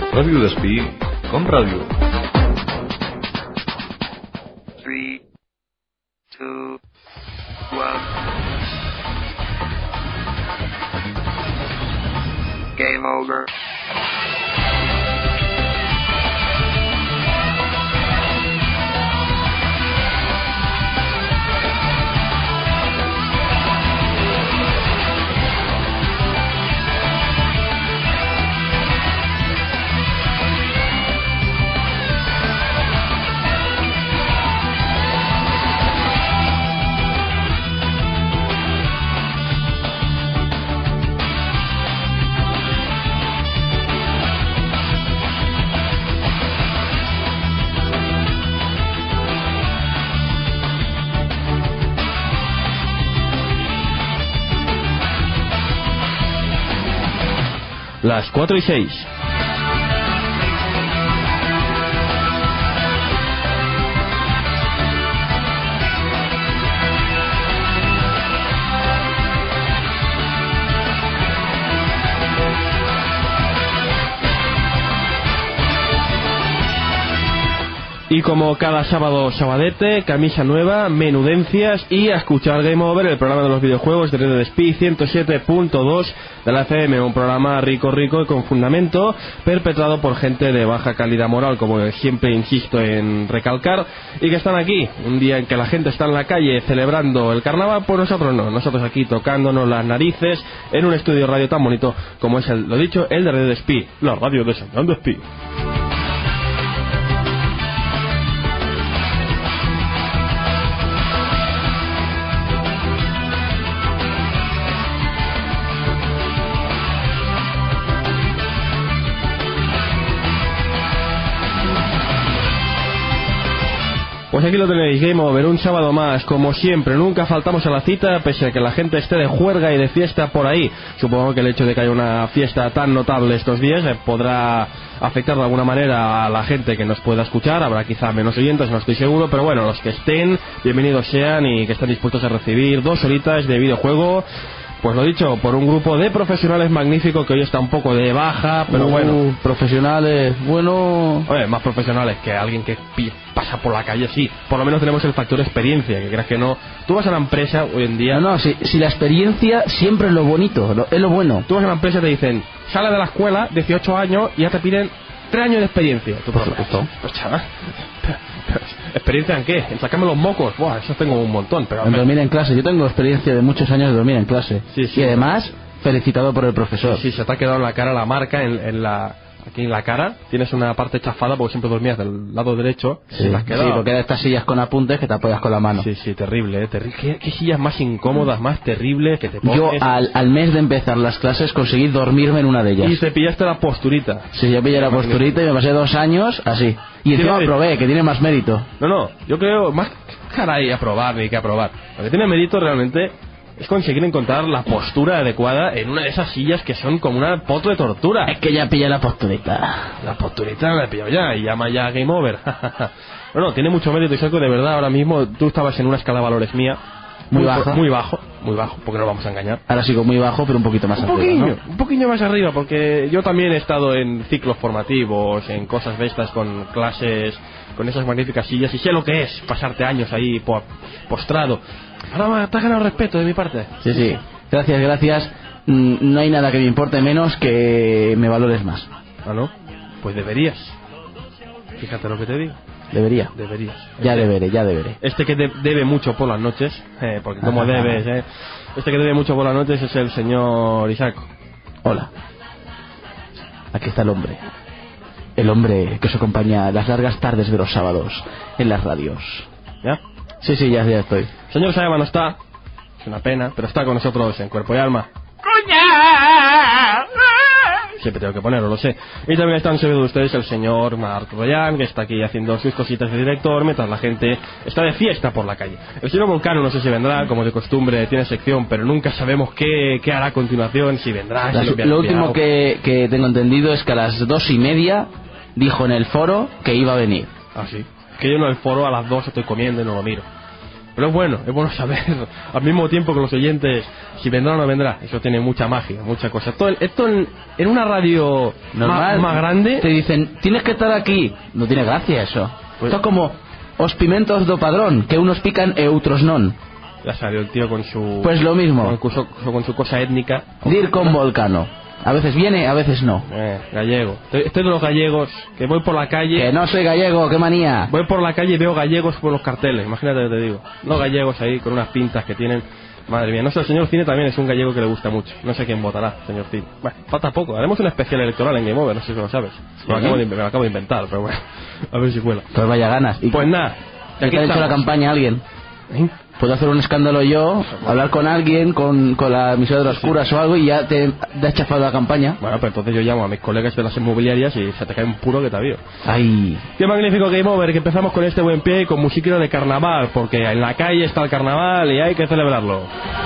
Ràdio Despí, com ràdio. 3, 2, 1. Game over. Las 4:06. Y como cada sábado, sabadete, camisa nueva, menudencias y a escuchar Game Over, el programa de los videojuegos de Radio Despí 107.2 de la FM, un programa rico y con fundamento, perpetrado por gente de baja calidad moral, como siempre insisto en recalcar, y que están aquí, un día en que la gente está en la calle celebrando el carnaval, pues nosotros no, nosotros aquí tocándonos las narices en un estudio radio tan bonito como es lo dicho, el de Radio Despí, la radio de San Despí. Pues aquí lo tenéis, Game Over, un sábado más, como siempre, nunca faltamos a la cita, pese a que la gente esté de juerga y de fiesta por ahí. Supongo que el hecho de que haya una fiesta tan notable estos días podrá afectar de alguna manera a la gente que nos pueda escuchar, habrá quizá menos oyentes, no estoy seguro, pero bueno, los que estén, bienvenidos sean y que estén dispuestos a recibir 2 horitas de videojuego. Pues lo dicho, por un grupo de profesionales magnífico que hoy está un poco de baja, pero bueno. Profesionales, bueno... Oye, más profesionales que alguien que pasa por la calle, sí. Por lo menos tenemos el factor experiencia, que creas que no. Tú vas a la empresa hoy en día... No, si la experiencia siempre es lo bonito, es lo bueno. Tú vas a la empresa y te dicen, sale de la escuela, 18 años, y ya te piden 3 años de experiencia. Tú, por supuesto. Pues chaval... ¿Experiencia en qué? ¿En sacarme los mocos? Buah, eso tengo un montón. Pero en dormir en clase. Yo tengo experiencia de muchos años de dormir en clase. Sí. Y además, felicitado por el profesor. Sí, se te ha quedado en la cara la marca, aquí en la cara. Tienes una parte chafada porque siempre dormías del lado derecho. Sí, porque era estas sillas con apuntes que te apoyas con la mano. Sí, terrible, terrible. ¿Qué sillas más incómodas, más terribles que te pones? Yo al mes de empezar las clases conseguí dormirme en una de ellas. Y te pillaste la posturita. Sí, yo pillé la posturita y me pasé 2 años así. Y encima aprobé, que tiene más mérito. No, yo creo más... Caray, aprobar ni que aprobar. Lo que tiene mérito realmente es conseguir encontrar la postura adecuada en una de esas sillas que son como una potro de tortura. Es que ya pillé la posturita. La posturita la he pillado ya y llama ya Game Over. Bueno, tiene mucho mérito, Isaac, de verdad. Ahora mismo tú estabas en una escala de valores mía. Muy bajo, porque no vamos a engañar. Ahora sigo muy bajo, pero un poquito más arriba, Un poquillo más arriba, porque yo también he estado en ciclos formativos, en cosas de estas, con clases, con esas magníficas sillas, y sé lo que es pasarte años ahí postrado. Ahora te has ganado respeto de mi parte. Sí. Gracias. No hay nada que me importe menos que me valores más. ¿Ah, no? Pues deberías. Fíjate lo que te digo. Deberías. Ya deberé. Este que debe mucho por las noches, porque como debes, este que debe mucho por las noches es el señor Isaac. Hola. Aquí está el hombre. El hombre que os acompaña las largas tardes de los sábados en las radios. ¿Ya? Sí, ya estoy. El señor Saeva no está, es una pena, pero está con nosotros en cuerpo y alma. Siempre tengo que ponerlo, lo sé. Y también están subiendo ustedes el señor Marc Royan, que está aquí haciendo sus cositas de director mientras la gente está de fiesta por la calle. El señor Volcano no sé si vendrá, como de costumbre tiene sección, pero nunca sabemos qué hará a continuación, si vendrá, lo último que tengo entendido es que a las 2:30 dijo en el foro que iba a venir. Ah, sí. Que yo en el foro a las 2 estoy comiendo y no lo miro. Pero es bueno saber al mismo tiempo que los oyentes si vendrá o no vendrá. Eso tiene mucha magia, mucha cosa. Esto en una radio normal, más grande te dicen, tienes que estar aquí. No tiene gracia eso. Pues, esto es como os pimentos do padrón, que unos pican e otros non. Ya salió el tío con su... Pues lo mismo. Con su cosa étnica. Dir con Volcano. A veces viene, a veces no. Gallego. Estoy de los gallegos, que voy por la calle... Que no soy gallego, qué manía. Voy por la calle y veo gallegos por los carteles, imagínate lo que te digo. Los gallegos ahí con unas pintas que tienen... Madre mía, no sé, el señor Cine también es un gallego que le gusta mucho. No sé quién votará, señor Cine. Bueno, falta poco. Haremos un especial electoral en Game Over, no sé si lo sabes. Me lo acabo de inventar, pero bueno, a ver si cuela. Pues vaya ganas. Pues nada. ¿Ya te ha hecho la campaña a alguien? Puedo hacer un escándalo yo, hablar con alguien, con la emisora de las curas o algo, y ya te has chafado la campaña. Bueno, pero entonces yo llamo a mis colegas de las inmobiliarias y se te cae un puro que te avío. Ay. Qué magnífico Game Over, que empezamos con este buen pie y con musiquero de carnaval, porque en la calle está el carnaval y hay que celebrarlo.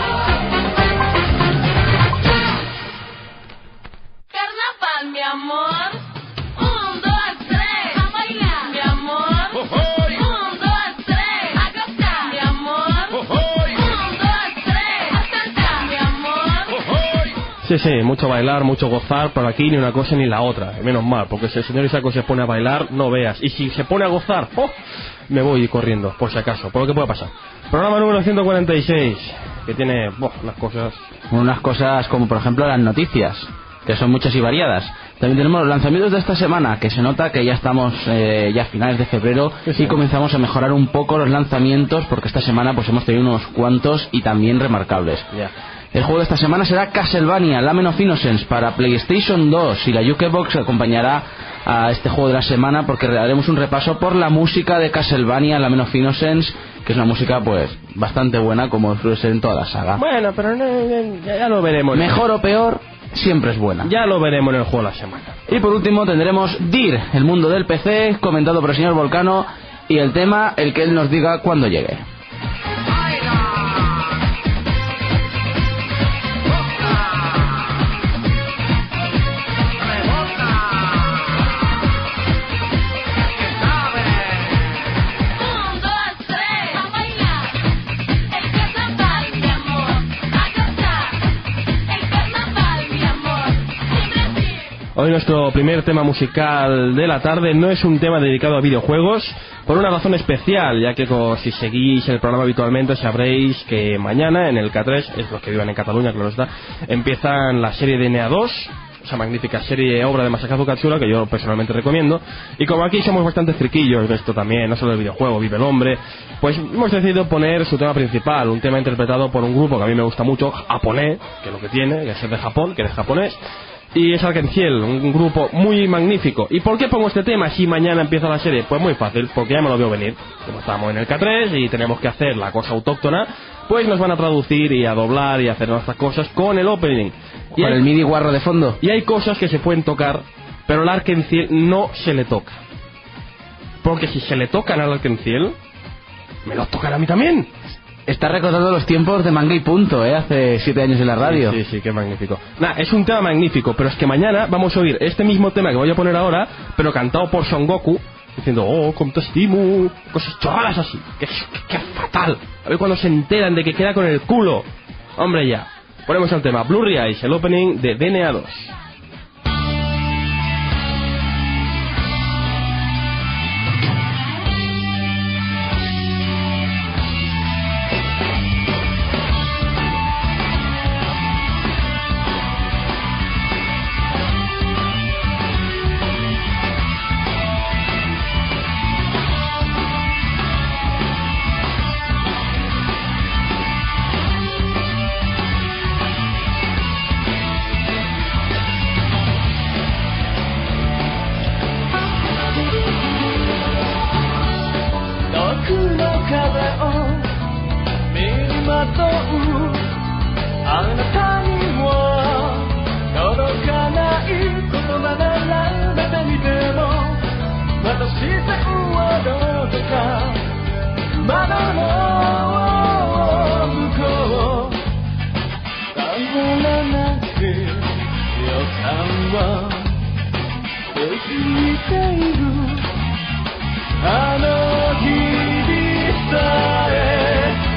Carnaval, mi amor. 1, 2, 3, a bailar, mi amor. 1, 2, 3, a gozar, mi amor. 1, 2, 3, a cantar, mi amor. Sí, mucho bailar, mucho gozar, pero aquí ni una cosa ni la otra, menos mal, porque si el señor Isaco se pone a bailar, no veas, y si se pone a gozar, me voy corriendo, por si acaso, por lo que pueda pasar. Programa número 146, que tiene unas cosas como por ejemplo las noticias, que son muchas y variadas. También tenemos los lanzamientos de esta semana, que se nota que ya estamos ya a finales de febrero, sí. Y comenzamos a mejorar un poco los lanzamientos, porque esta semana pues hemos tenido unos cuantos y también remarcables. Yeah. El juego de esta semana será Castlevania Lament of Innocence para PlayStation 2, y la Jukebox acompañará a este juego de la semana, porque haremos un repaso por la música de Castlevania Lament of Innocence, que es una música pues bastante buena, como suele ser en toda la saga. Bueno, pero ya lo veremos. Mejor o peor, siempre es buena. Ya lo veremos en el juego de la semana. Y por último tendremos Dir, el mundo del PC, comentado por el señor Volcano, y el tema, el que él nos diga cuando llegue. Hoy nuestro primer tema musical de la tarde no es un tema dedicado a videojuegos, por una razón especial, ya que si seguís el programa habitualmente sabréis que mañana en el K3, es los que vivan en Cataluña, claro está, empiezan la serie de NEA 2, esa magnífica serie obra de Masakazu Katsura, que yo personalmente recomiendo, y como aquí somos bastante friquillos de esto también, no solo el videojuego, vive el hombre, pues hemos decidido poner su tema principal, un tema interpretado por un grupo que a mí me gusta mucho, japonés, que es lo que tiene, que es de Japón, que es japonés, y es Arkenciel, un grupo muy magnífico. ¿Y por qué pongo este tema si mañana empieza la serie? Pues muy fácil, porque ya me lo veo venir. Como estamos en el K3 y tenemos que hacer la cosa autóctona, pues nos van a traducir y a doblar y a hacer nuestras cosas con el opening. Y con el MIDI guarro de fondo. Y hay cosas que se pueden tocar, pero al Arkenciel no se le toca. Porque si se le tocan al Arkenciel, me lo tocan a mí también. Está recordando los tiempos de Manga y Punto, hace 7 años en la radio. Sí, qué magnífico. Es un tema magnífico, pero es que mañana vamos a oír este mismo tema que voy a poner ahora, pero cantado por Son Goku, diciendo, como te estimo, cosas chorradas así. ¡Qué fatal! A ver cuando se enteran de que queda con el culo. Hombre, ya. Ponemos el tema Blurry Eyes, el opening de DNA 2. あの日々さえ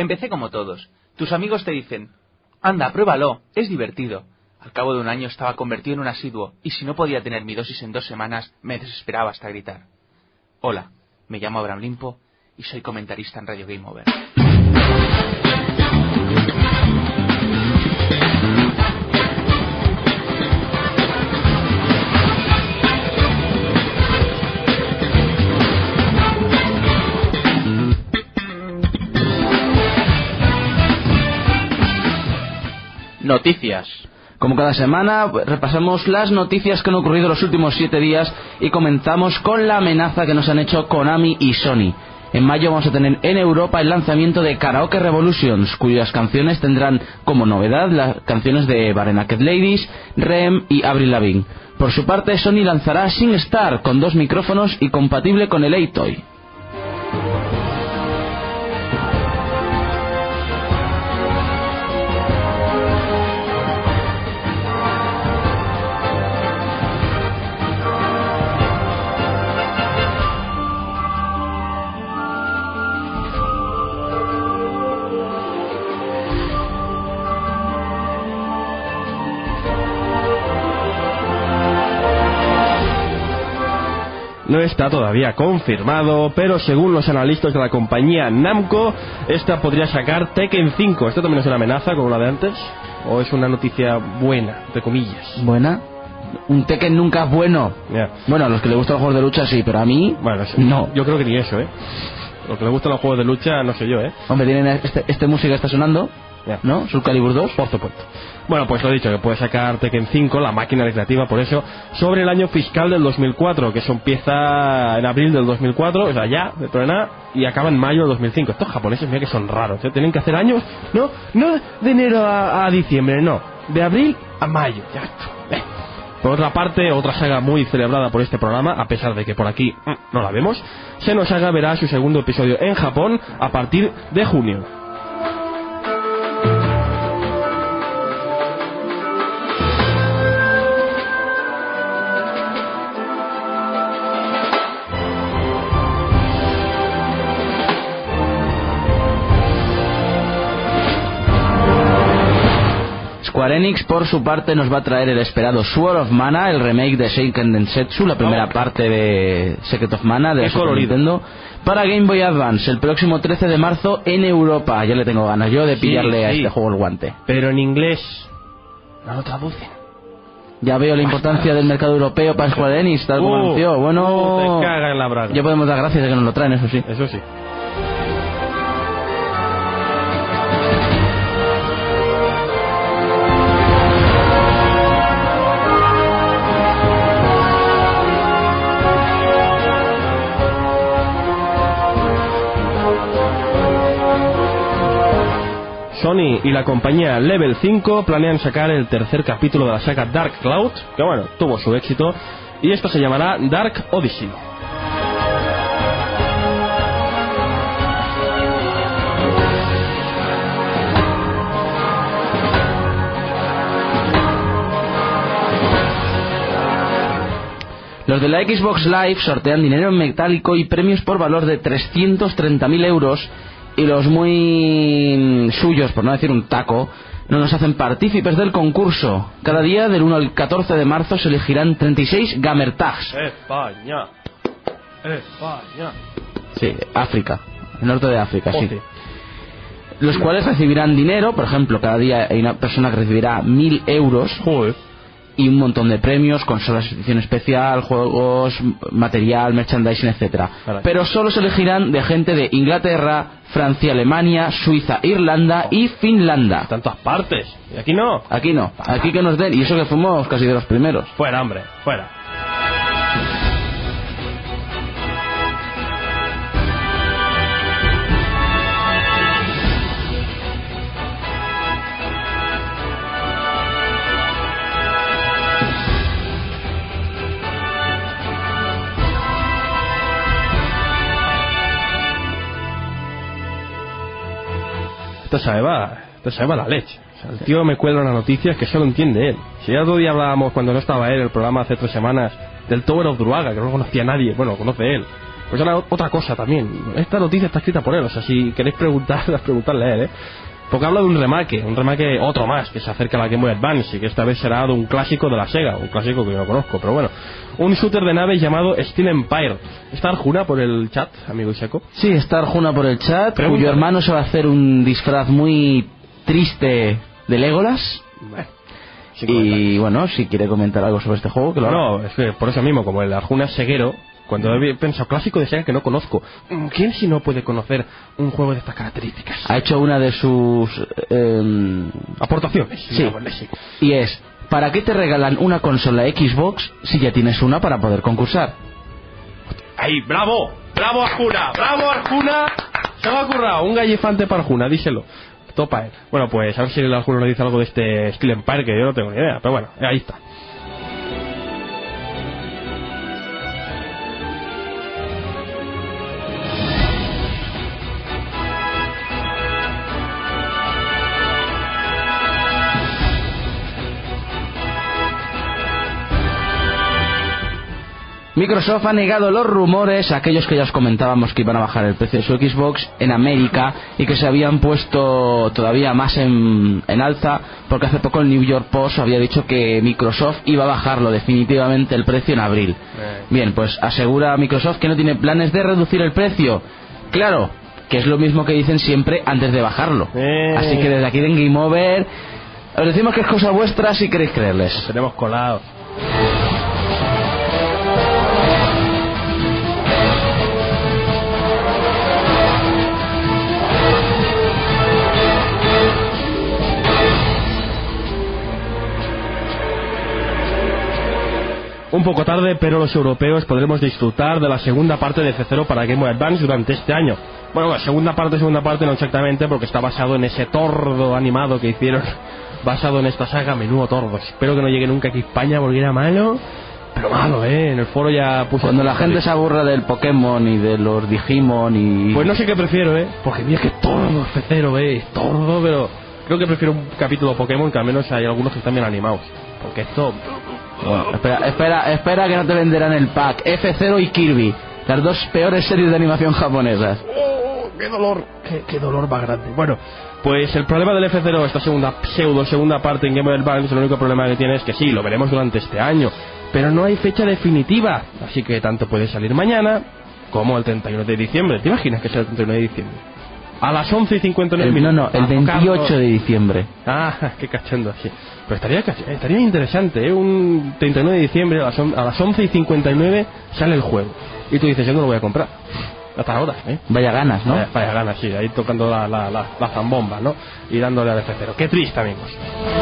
Empecé como todos. Tus amigos te dicen, anda, pruébalo, es divertido. Al cabo de un año estaba convertido en un asiduo, y si no podía tener mi dosis en 2 semanas, me desesperaba hasta gritar. Hola, me llamo Abraham Limpo, y soy comentarista en Radio Game Over. Noticias. Como cada semana, repasamos las noticias que han ocurrido los últimos 7 días y comenzamos con la amenaza que nos han hecho Konami y Sony. En mayo vamos a tener en Europa el lanzamiento de Karaoke Revolutions, cuyas canciones tendrán como novedad las canciones de Barenaked Ladies, Rem y Avril Lavigne. Por su parte, Sony lanzará SingStar con 2 micrófonos y compatible con el A-Toy. No está todavía confirmado, pero según los analistas de la compañía Namco, esta podría sacar Tekken 5. ¿Esto también es una amenaza como la de antes? ¿O es una noticia buena, entre comillas? ¿Buena? Un Tekken nunca es bueno. Yeah. Bueno, a los que les gustan los juegos de lucha sí, pero a mí, Bueno, sí, no. Yo creo que ni eso, ¿eh? Los que les gustan los juegos de lucha, no sé yo, ¿eh? Hombre, tienen este música está sonando, Yeah. ¿no? Soul Calibur 2. Por supuesto. Bueno, pues lo he dicho, que puede sacar Tekken 5, la máquina recreativa, por eso, sobre el año fiscal del 2004, que eso empieza en abril del 2004, o sea, ya, dentro de nada, y acaba en mayo del 2005. Estos japoneses, mira que son raros, ¿eh? Tienen que hacer años, no de enero a diciembre, no, de abril a mayo, ya está. Por otra parte, otra saga muy celebrada por este programa, a pesar de que por aquí no la vemos, Xenosaga verá su segundo episodio en Japón a partir de junio. Square Enix, por su parte, nos va a traer el esperado Sword of Mana, el remake de Seiken Densetsu, la primera parte de Secret of Mana de Super Nintendo, para Game Boy Advance, el próximo 13 de marzo en Europa. Ya le tengo ganas yo de pillarle a este juego el guante. Pero en inglés no lo traducen. Ya veo la importancia del mercado europeo para Square Enix, tal como anunció. Bueno, te caga en la braga. Ya podemos dar gracias de que nos lo traen, eso sí. Eso sí. Sony y la compañía Level 5 planean sacar el tercer capítulo de la saga Dark Cloud, que bueno, tuvo su éxito, y esto se llamará Dark Odyssey. Los de la Xbox Live sortean dinero en metálico y premios por valor de 330.000 euros, y los muy suyos, por no decir un taco, no nos hacen partícipes del concurso. Cada día, del 1 al 14 de marzo, se elegirán 36 Gamer Tags. España. Sí, África. El norte de África, sí. Los cuales recibirán dinero, por ejemplo, cada día hay una persona que recibirá 1.000 euros. Joder. Y un montón de premios, consolas de edición especial, juegos, material, merchandising, etcétera. Pero solo se elegirán de gente de Inglaterra, Francia, Alemania, Suiza, Irlanda y Finlandia. Tantas partes. ¿Y aquí no? Aquí no. Aquí que nos den. Y eso que fuimos casi de los primeros. Fuera, hombre. Fuera. Esto se va la leche. O sea, el tío me cuelga unas noticias que solo entiende él. Si ya otro día hablábamos, cuando no estaba él, el programa hace 3 semanas, del Tower of Druaga, que no conocía a nadie. Bueno, lo conoce él. Pues ahora otra cosa también. Esta noticia está escrita por él, o sea, si queréis preguntarle a él, porque habla de un remake otro más, que se acerca a la Game Boy Advance y que esta vez será de un clásico de la Sega, un clásico que yo no conozco, pero bueno. Un shooter de naves llamado Steel Empire. ¿Está Arjuna por el chat, amigo Iseko? Sí, está Arjuna por el chat, Pregúntale. cuyo hermano se va a hacer un disfraz muy triste de Legolas. Bueno, Y bueno, si quiere comentar algo sobre este juego, que lo haga. No, es que por eso mismo, como el Arjuna es ceguero, cuando he pensado clásico de Sega que no conozco, ¿quién si no puede conocer un juego de estas características? Ha hecho una de sus Aportaciones. Sí. digámosle, sí. y es: ¿para qué te regalan una consola Xbox si ya tienes una para poder concursar? ¡Ay, bravo! ¡Bravo Arjuna! ¡Bravo Arjuna! Se me ha ocurrido un gallifante para Arjuna, díselo. Topa, Bueno, pues a ver si el Arjuna nos dice algo de este Steel Empire, que yo no tengo ni idea, pero bueno, ahí está. Microsoft ha negado los rumores, aquellos que ya os comentábamos que iban a bajar el precio de su Xbox en América y que se habían puesto todavía más en alza, porque hace poco el New York Post había dicho que Microsoft iba a bajarlo definitivamente el precio en abril. Bien, pues asegura Microsoft que no tiene planes de reducir el precio. Claro, que es lo mismo que dicen siempre antes de bajarlo. Así que desde aquí en Game Over os decimos que es cosa vuestra si queréis creerles. Tenemos colado. Un poco tarde, pero los europeos podremos disfrutar de la segunda parte de F0 para Game Boy Advance durante este año. Bueno, la segunda parte no exactamente, porque está basado en ese tordo animado que hicieron, basado en esta saga. Menudo tordo. Espero que no llegue nunca aquí a España porque era malo, pero malo, En el foro ya puse... Cuando la gente se aburra del Pokémon y de los Digimon y... Pues no sé qué prefiero, porque mira que tordo F0, es tordo, pero creo que prefiero un capítulo Pokémon, que al menos hay algunos que están bien animados. Porque esto... Bueno, espera que no te venderán el pack. F0 y Kirby, las dos peores series de animación japonesas. ¡Oh, qué dolor! ¡Qué dolor más grande! Bueno, pues el problema del F0, esta segunda parte en Game Boy Advance, el único problema que tiene es que sí, lo veremos durante este año, pero no hay fecha definitiva, así que tanto puede salir mañana como el 31 de diciembre. ¿Te imaginas que sea el 31 de diciembre? A las 11:59 No, el 28 de diciembre. Ah, qué cachondo, sí. Pero estaría interesante, un 39 de diciembre a las 11:59 sale el juego. Y tú dices, yo no lo voy a comprar. Hasta ahora, Vaya ganas, ¿no? Vaya ganas, sí, ahí tocando la zambomba, ¿no? Y dándole al F0. Qué triste, amigos.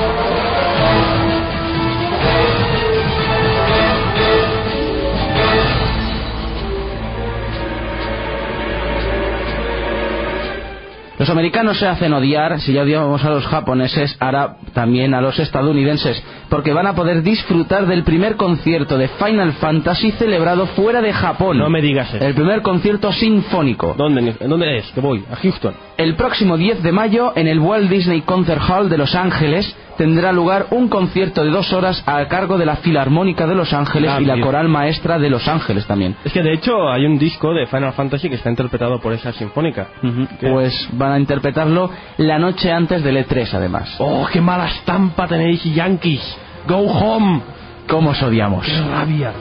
Los americanos se hacen odiar, si ya odiábamos a los japoneses, ahora también a los estadounidenses, porque van a poder disfrutar del primer concierto de Final Fantasy celebrado fuera de Japón. No me digas eso. El primer concierto sinfónico. ¿Dónde es? Que voy, a Houston. El próximo 10 de mayo, en el Walt Disney Concert Hall de Los Ángeles, tendrá lugar un concierto de 2 horas a cargo de la Filarmónica de Los Ángeles y la Coral Maestra de Los Ángeles también. Es que de hecho hay un disco de Final Fantasy que está interpretado por esa sinfónica. Pues van a interpretarlo la noche antes del E3, además. ¡Oh, qué mala estampa tenéis, Yankees! ¡Go home! ¿Cómo os odiamos? ¡Qué rabia!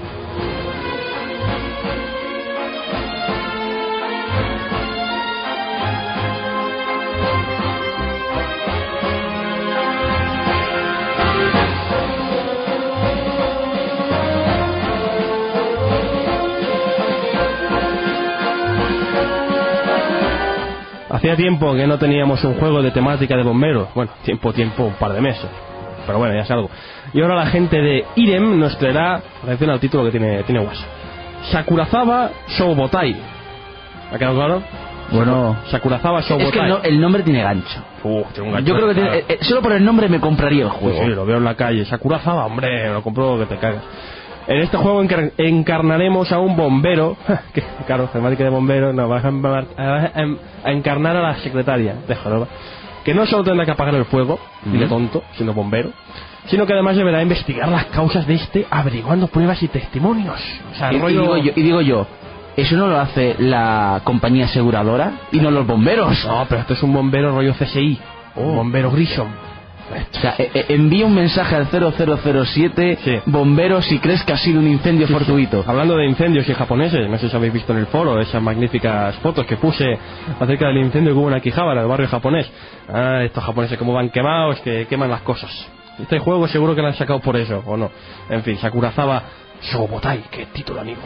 Hacía tiempo que no teníamos un juego de temática de bomberos. Bueno, tiempo, un par de meses. Pero bueno, ya es algo. Y ahora la gente de Irem nos traerá, atención al título que tiene WhatsApp, Sakurazawa Shoubotai. ¿Ha quedado claro? Bueno, Sakurazawa Shoubotai. Es que el nombre tiene gancho. Tiene un gancho. Yo creo que solo por el nombre me compraría el juego. Sí, lo veo en la calle. Sakurazawa, hombre, lo compro que te cagas. En este juego encarnaremos a un bombero, que claro, temática de bombero, no, vas a encarnar a la secretaria de Joroba, que no solo tendrá que apagar el fuego, dile tonto, siendo bombero, sino que además deberá investigar las causas de este, averiguando pruebas y testimonios. O sea, y digo yo, ¿eso no lo hace la compañía aseguradora y no los bomberos? No, pero esto es un bombero rollo CSI. Un bombero Grisham. O sea, envía un mensaje al 0007, Sí. bomberos, si crees que ha sido un incendio fortuito. Hablando de incendios y japoneses, no sé si habéis visto en el foro esas magníficas fotos que puse acerca del incendio que hubo en Akihabara, en el barrio japonés. Ah, estos japoneses como van quemados, que queman las cosas. Este juego seguro que lo han sacado por eso, ¿o no? En fin, Sakurazawa Shogobotai, qué título, amigos.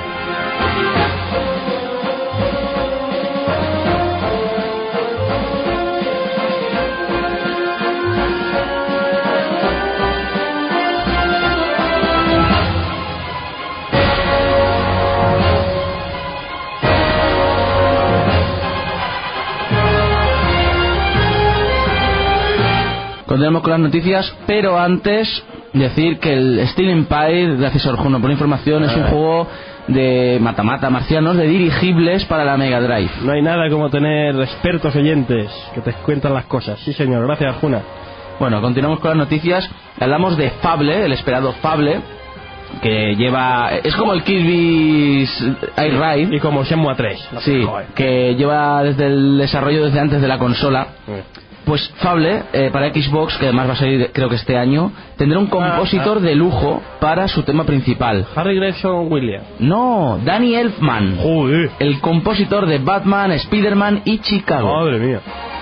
Continuamos con las noticias, pero antes decir que el Steel Empire, gracias a Orjuno por la información, es un juego de mata-mata marcianos, de dirigibles para la Mega Drive. No hay nada como tener expertos oyentes que te cuentan las cosas. Sí, señor, gracias, Arjuna. Bueno, continuamos con las noticias. Hablamos de Fable, el esperado Fable, que lleva... es como el Kirby's Air Ride. Y como Shenmue 3. Sí, que lleva desde el desarrollo desde antes de la consola. Pues Fable, para Xbox, que además va a salir creo que este año, tendrá un compositor de lujo para su tema principal. Harry Gregson Williams. No, Danny Elfman, Joder. el compositor de Batman, Spider-Man y Chicago. Madre mía.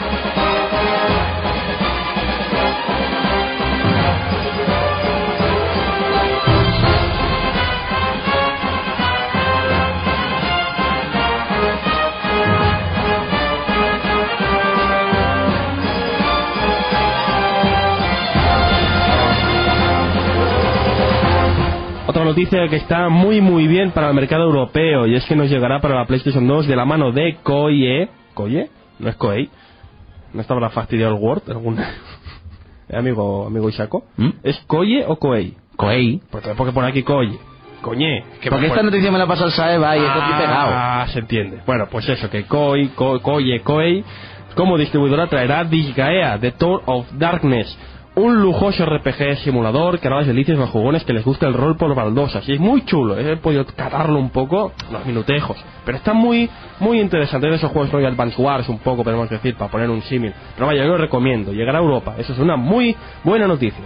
Otra noticia que está muy muy bien para el mercado europeo, y es que nos llegará para la PlayStation 2 de la mano de Koei. ¿Koei? ¿No es Koei? ¿No estaba la fastidiado el Word? ¿Algún amigo Isako? ¿Es Koei o Koei? Koei. Pues te porque pone aquí Koei. Coñé. Porque esta noticia me la pasa el Saeva y está aquí pegado. Ah, se entiende. Bueno, pues eso, que Koei, como distribuidora traerá Disgaea, The Tour of Darkness, un lujoso RPG simulador que hará las delicias a los jugones que les gusta el rol por baldosas. Y es muy chulo, he podido catarlo un poco, unos minutejos, pero está muy muy interesante. De esos juegos Royal Advance Wars un poco, podemos decir, para poner un símil. Pero vaya, yo lo recomiendo, llegará a Europa, eso es una muy buena noticia.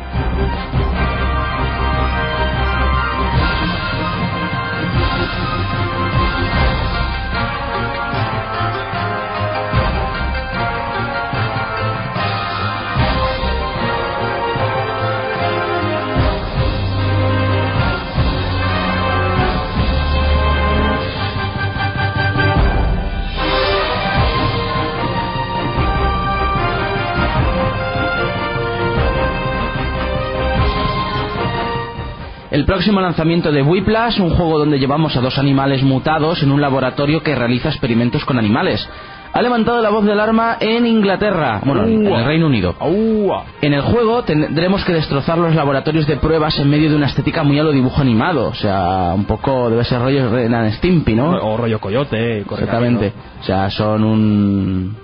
El próximo lanzamiento de Whiplash, un juego donde llevamos a dos animales mutados en un laboratorio que realiza experimentos con animales, ha levantado la voz de alarma en Inglaterra, bueno, en el Reino Unido. En el juego tendremos que destrozar los laboratorios de pruebas en medio de una estética muy a lo dibujo animado, o sea, un poco debe ser rollo Ren and Stimpy, ¿no? O rollo Coyote. Exactamente, o sea, son un...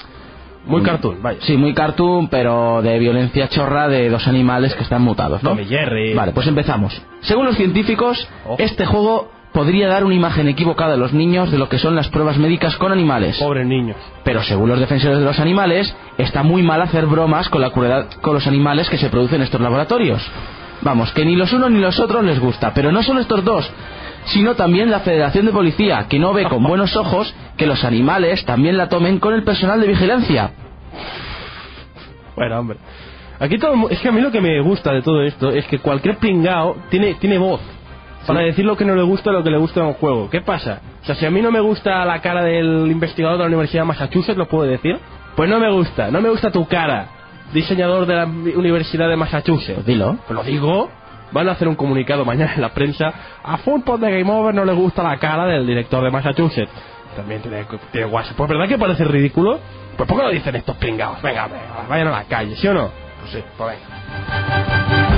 Muy cartoon, vaya. Sí, muy cartoon, pero de violencia chorra de dos animales que están mutados, ¿no? Tom y Jerry. Vale, pues empezamos. Según los científicos, este juego podría dar una imagen equivocada a los niños de lo que son las pruebas médicas con animales. Pobres niños. Pero según los defensores de los animales, está muy mal hacer bromas con la crueldad con los animales que se producen en estos laboratorios. Vamos, que ni los unos ni los otros les gusta. Pero no solo estos dos, sino también la Federación de Policía, que no ve con buenos ojos que los animales también la tomen con el personal de vigilancia. Bueno, hombre, aquí todo, es que a mí lo que me gusta de todo esto es que cualquier pringao tiene voz para decir lo que no le gusta o lo que le gusta en un juego. ¿Qué pasa? O sea, si a mí no me gusta la cara del investigador de la Universidad de Massachusetts, ¿lo puedo decir? Pues no me gusta tu cara, diseñador de la Universidad de Massachusetts. Pues dilo. Pues lo digo. Van a hacer un comunicado mañana en la prensa. A Fullpod de Game Over no le gusta la cara del director de Massachusetts. También tiene WhatsApp. Pues ¿verdad que parece ridículo? Pues ¿por qué lo dicen estos pringados? Venga, vayan a la calle, ¿sí o no? Pues sí, pues venga.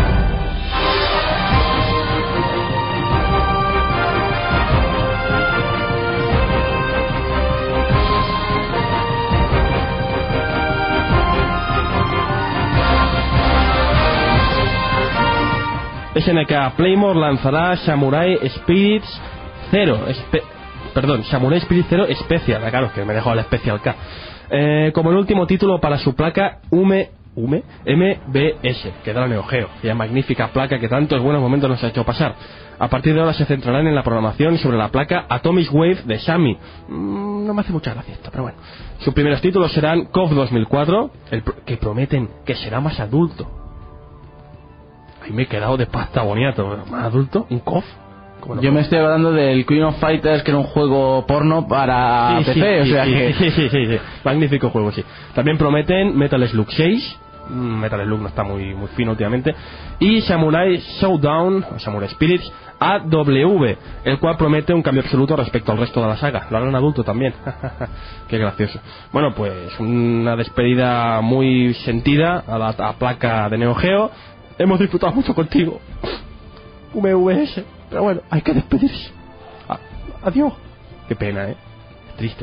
SNK Playmore lanzará Samurai Spirits 0, Samurai Spirit 0 Special, claro, que me he dejado el Special K, como el último título para su placa MBS, que da la Neo Geo, aquella magnífica placa que tantos buenos momentos nos ha hecho pasar. A partir de ahora se centrarán en la programación sobre la placa Atomic Wave de Sammy. No me hace mucha gracia esto, pero bueno. Sus primeros títulos serán KOF 2004, que prometen que será más adulto. Ahí me he quedado de pasta boniato, ¿más adulto? ¿Un KOF? Yo me estoy hablando del Queen of Fighters, que era un juego porno para PC, o sea que... Sí. Magnífico juego, sí. También prometen Metal Slug 6. Metal Slug no está muy fino últimamente. Y Samurai Showdown, o Samurai Spirits AW, el cual promete un cambio absoluto respecto al resto de la saga. Lo harán adulto también. Qué gracioso. Bueno, pues una despedida muy sentida a la placa de Neo Geo. Hemos disfrutado mucho contigo, MVS. Pero bueno, hay que despedirse. Adiós. Qué pena, Triste.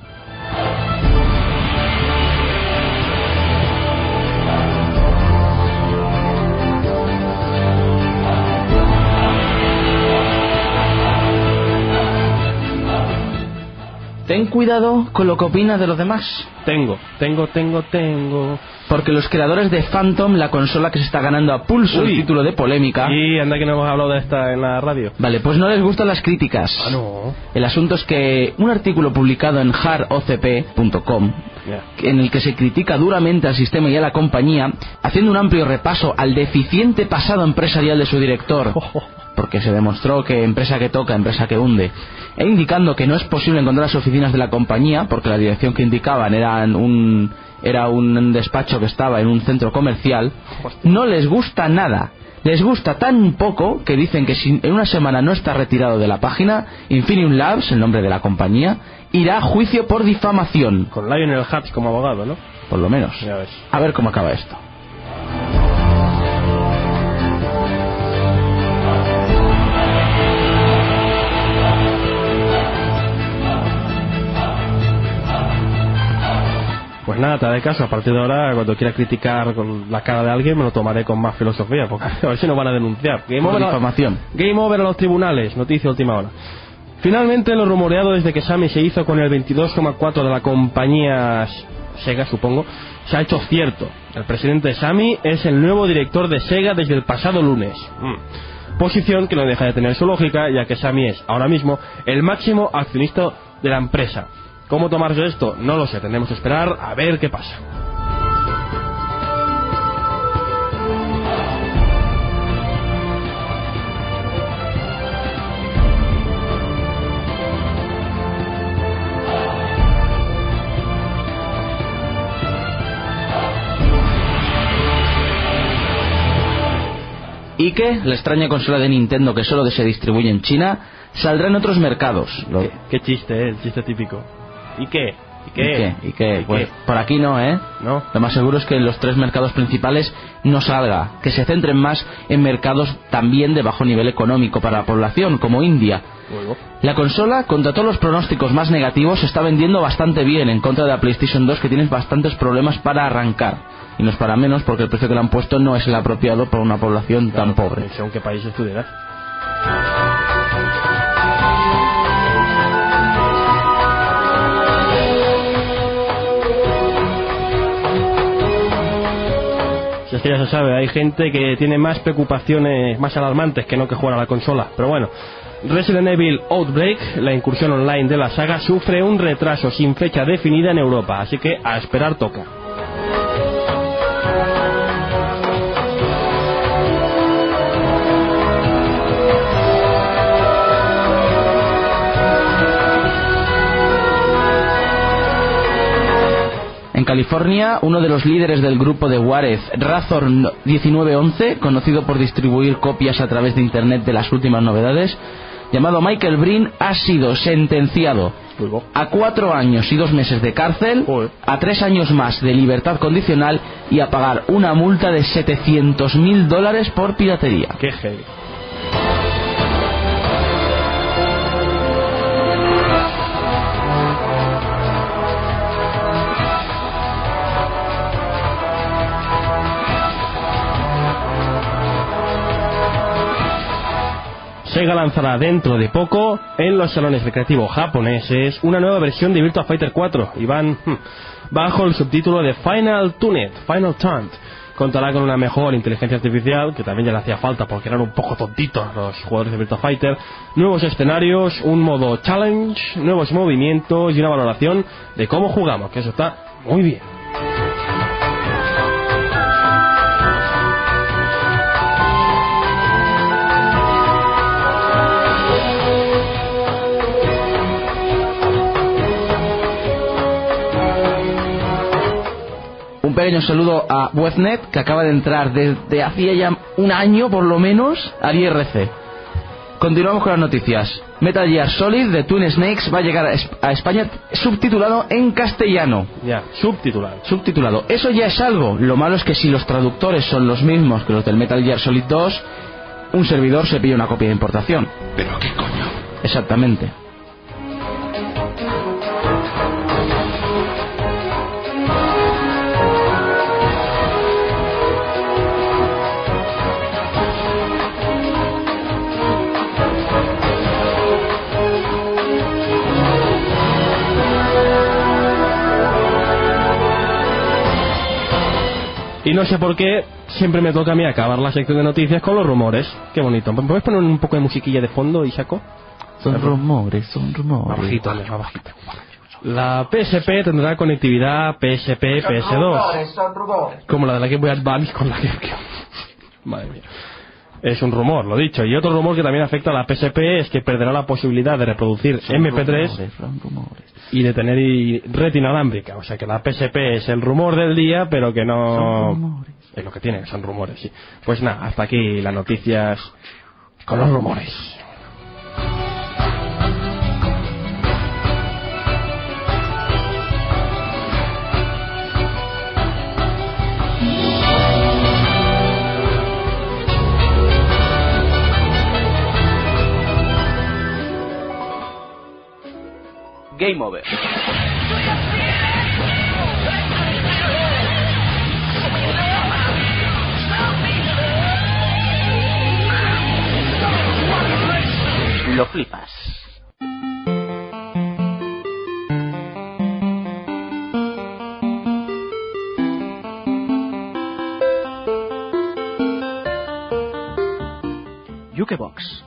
Ten cuidado con lo que opinas de los demás. Tengo. Porque los creadores de Phantom, la consola que se está ganando a pulso el título de polémica... Y anda que no hemos hablado de esta en la radio. Vale, pues no les gustan las críticas. No. El asunto es que un artículo publicado en hardocp.com, en el que se critica duramente al sistema y a la compañía, haciendo un amplio repaso al deficiente pasado empresarial de su director... porque se demostró que empresa que toca, empresa que hunde, e indicando que no es posible encontrar las oficinas de la compañía, porque la dirección que indicaban era un despacho que estaba en un centro comercial. No les gusta nada. Les gusta tan poco que dicen que si en una semana no está retirado de la página, Infinium Labs, el nombre de la compañía, irá a juicio por difamación. Con Lionel Hutz como abogado, ¿no? Por lo menos. Ya ves. A ver cómo acaba esto. Pues nada, te haré caso. A partir de ahora, cuando quiera criticar con la cara de alguien, me lo tomaré con más filosofía, porque a ver si nos van a denunciar. Game over a los tribunales. Noticia última hora. Finalmente, lo rumoreado desde que Sammy se hizo con el 22,4 de la compañía Sega, supongo, se ha hecho cierto. El presidente de Sammy es el nuevo director de Sega desde el pasado lunes. Posición que no deja de tener su lógica, ya que Sammy es, ahora mismo, el máximo accionista de la empresa. ¿Cómo tomarse esto? No lo sé, tendremos que esperar a ver qué pasa. Y que la extraña consola de Nintendo, que solo se distribuye en China, saldrá en otros mercados. Qué chiste, el chiste típico. ¿Y qué? ¿Y qué? Pues por aquí no, No. Lo más seguro es que en los tres mercados principales no salga, que se centren más en mercados también de bajo nivel económico para la población, como India. Luego. La consola, contra todos los pronósticos más negativos, se está vendiendo bastante bien en contra de la PlayStation 2, que tiene bastantes problemas para arrancar. Y no es para menos, porque el precio que le han puesto no es el apropiado para una población tan pobre. Según qué país estudiarás. Si es que ya se sabe, hay gente que tiene más preocupaciones más alarmantes que no que jugar a la consola. Pero bueno, Resident Evil Outbreak, la incursión online de la saga, sufre un retraso sin fecha definida en Europa, así que a esperar toca. En California, uno de los líderes del grupo de Juárez, Razor 1911, conocido por distribuir copias a través de internet de las últimas novedades, llamado Michael Brin, ha sido sentenciado a 4 años y 2 meses de cárcel, a 3 años más de libertad condicional y a pagar una multa de $700,000 por piratería. ¡Qué heavy! Sega lanzará dentro de poco en los salones recreativos japoneses una nueva versión de Virtua Fighter 4 y van bajo el subtítulo de Final Taunt. Contará con una mejor inteligencia artificial, que también ya le hacía falta porque eran un poco tontitos los jugadores de Virtua Fighter, nuevos escenarios, un modo challenge, nuevos movimientos y una valoración de cómo jugamos, que eso está muy bien. Un pequeño saludo a Webnet, que acaba de entrar desde hacía ya un año por lo menos al IRC. Continuamos con las noticias. Metal Gear Solid de Twin Snakes va a llegar a España subtitulado en castellano. Ya, subtitulado. Eso ya es algo. Lo malo es que si los traductores son los mismos que los del Metal Gear Solid 2, un servidor se pilla una copia de importación. ¿Pero qué coño? Exactamente. Y no sé por qué siempre me toca a mí acabar la sección de noticias con los rumores. Qué bonito. ¿Me puedes poner un poco de musiquilla de fondo, Isako? Son rumores. Más bajito, más bajito. La PSP tendrá conectividad PSP PS2. Como la de la Game Boy Advance con la GameCube. Madre mía. Es un rumor, lo dicho. Y otro rumor que también afecta a la PSP es que perderá la posibilidad de reproducir MP3 y de tener red inalámbrica. O sea que la PSP es el rumor del día, pero que no... Es lo que tiene, son rumores, sí. Pues nada, hasta aquí las noticias con los rumores. Game Over. Lo flipas. Jukebox.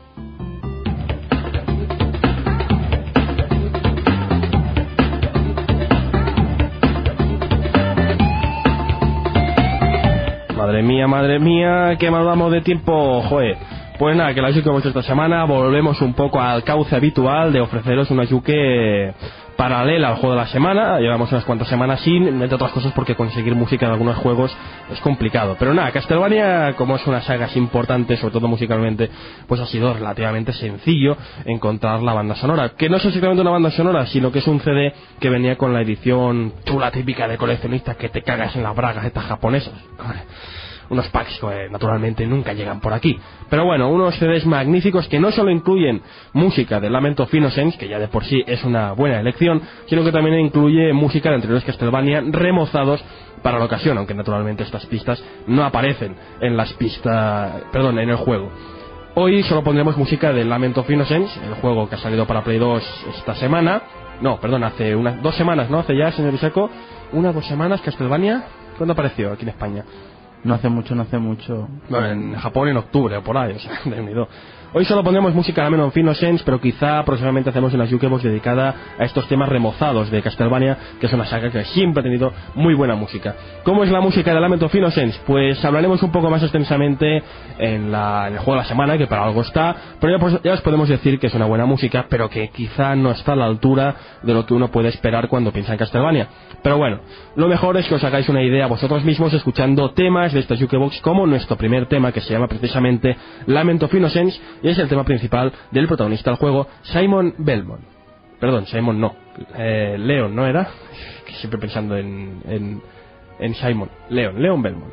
Madre mía, qué mal vamos de tiempo, joder. Pues nada, que la Yuke hemos hecho esta semana, volvemos un poco al cauce habitual de ofreceros una Yuke paralela al juego de la semana. Llevamos unas cuantas semanas sin, entre otras cosas porque conseguir música en algunos juegos es complicado. Pero nada, Castlevania, como es una saga así importante, sobre todo musicalmente, pues ha sido relativamente sencillo encontrar la banda sonora. Que no es exactamente una banda sonora, sino que es un CD que venía con la edición chula típica de coleccionista que te cagas en las bragas estas japonesas. Unos packs que naturalmente nunca llegan por aquí. Pero bueno, unos CDs magníficos que no solo incluyen música de Lament of Innocence, que ya de por sí es una buena elección, sino que también incluye música de anteriores Castlevania remozados para la ocasión, aunque naturalmente estas pistas no aparecen en las pistas, perdón, en el juego. Hoy solo pondremos música de Lament of Innocence, el juego que ha salido para Play 2 esta semana. No, perdón, hace unas 2 semanas, ¿no? Hace ya, señor Isako, 1 o 2 semanas. Castlevania, ¿cuándo apareció aquí en España? No hace mucho. Bueno, en Japón en octubre o por ahí, o sea, de unido. Hoy solo pondremos música de Lament of Innocence, pero quizá próximamente hacemos una Jukebox dedicada a estos temas remozados de Castlevania, que es una saga que siempre ha tenido muy buena música. ¿Cómo es la música de Lament of Innocence? Pues hablaremos un poco más extensamente en el juego de la semana, que para algo está, pero ya os podemos decir que es una buena música, pero que quizá no está a la altura de lo que uno puede esperar cuando piensa en Castlevania. Pero bueno, lo mejor es que os hagáis una idea vosotros mismos escuchando temas de esta Jukebox, como nuestro primer tema, que se llama precisamente Lament of Innocence, y es el tema principal del protagonista del juego, Simon Belmont. Perdón, Simon no, Leon, ¿no era? Siempre pensando en Simon. Leon Belmont.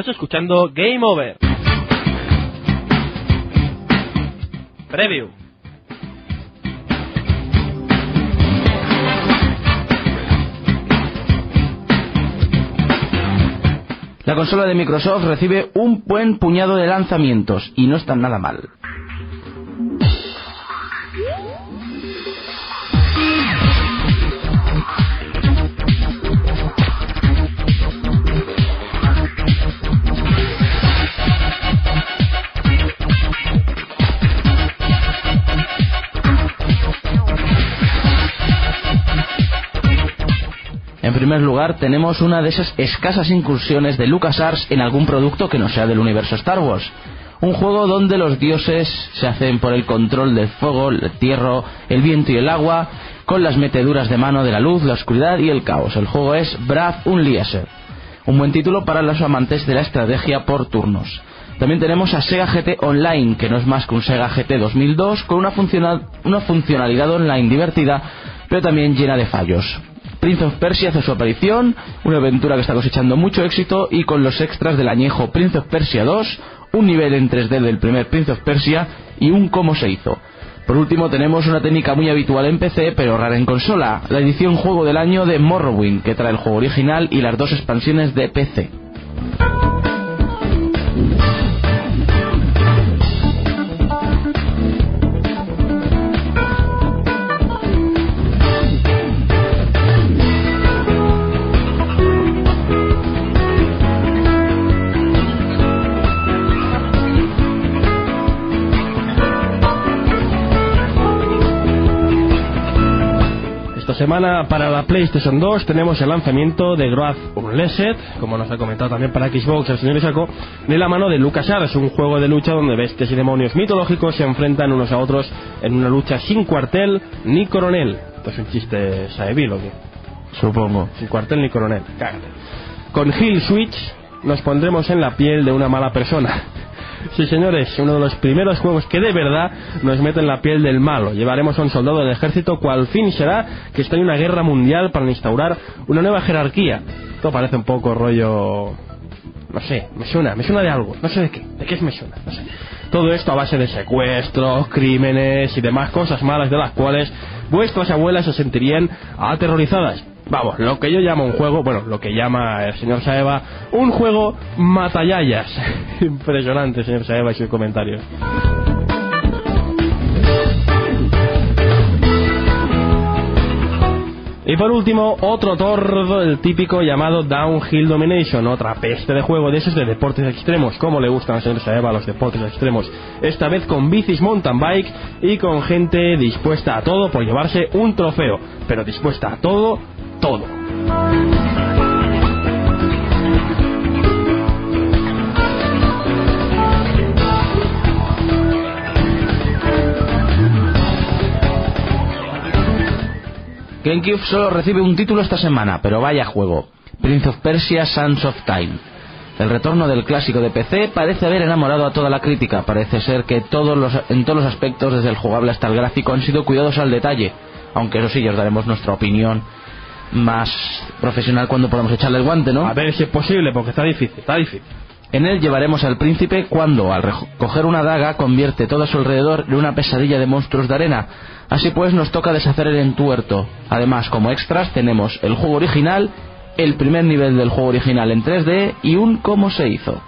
Estás escuchando Game Over. Preview. La consola de Microsoft recibe un buen puñado de lanzamientos y no están nada mal. En primer lugar, tenemos una de esas escasas incursiones de LucasArts en algún producto que no sea del universo Star Wars. Un juego donde los dioses se hacen por el control del fuego, el tierra, el viento y el agua, con las meteduras de mano de la luz, la oscuridad y el caos. El juego es Wrath Unleashed, un buen título para los amantes de la estrategia por turnos. También tenemos a Sega GT Online, que no es más que un Sega GT 2002 con una funcionalidad online divertida, pero también llena de fallos. Prince of Persia hace su aparición, una aventura que está cosechando mucho éxito, y con los extras del añejo Prince of Persia 2, un nivel en 3D del primer Prince of Persia y un cómo se hizo. Por último tenemos una técnica muy habitual en PC pero rara en consola, la edición juego del año de Morrowind, que trae el juego original y las 2 expansiones de PC. Semana para la PlayStation 2 tenemos el lanzamiento de Wrath Unleashed, como nos ha comentado también para Xbox el señor Isaco, de la mano de LucasArts, un juego de lucha donde bestias y demonios mitológicos se enfrentan unos a otros en una lucha sin cuartel ni coronel. Esto es un chiste saevil, ¿o qué? Supongo. Sin cuartel ni coronel, cágate. Con Hill Switch nos pondremos en la piel de una mala persona. Sí, señores, uno de los primeros juegos que de verdad nos mete en la piel del malo. Llevaremos a un soldado del ejército cual fin será que está en una guerra mundial para instaurar una nueva jerarquía. Esto parece un poco rollo... no sé, me suena de algo, no sé de qué me suena, no sé. Todo esto a base de secuestros, crímenes y demás cosas malas de las cuales vuestras abuelas se sentirían aterrorizadas. Vamos, lo que yo llamo un juego, bueno, lo que llama el señor Saeva, un juego matayayas. Impresionante, señor Saeva, y sus comentarios. Y por último, otro tordo, el típico llamado Downhill Domination, otra peste de juego de esos de deportes extremos, como le gustan al señor Saeva los deportes extremos, esta vez con bicis mountain bike y con gente dispuesta a todo por llevarse un trofeo, pero dispuesta a todo. GameCube solo recibe un título esta semana, pero vaya juego. Prince of Persia Sands of Time. El retorno del clásico de PC parece haber enamorado a toda la crítica. Parece ser que en todos los aspectos, desde el jugable hasta el gráfico, han sido cuidados al detalle. Aunque eso sí, ya os daremos nuestra opinión más profesional cuando podamos echarle el guante, ¿no? A ver si es posible, porque está difícil. En él llevaremos al príncipe cuando, al recoger una daga, convierte todo a su alrededor en una pesadilla de monstruos de arena. Así pues, nos toca deshacer el entuerto. Además, como extras, tenemos el juego original, el primer nivel del juego original en 3D y un cómo se hizo.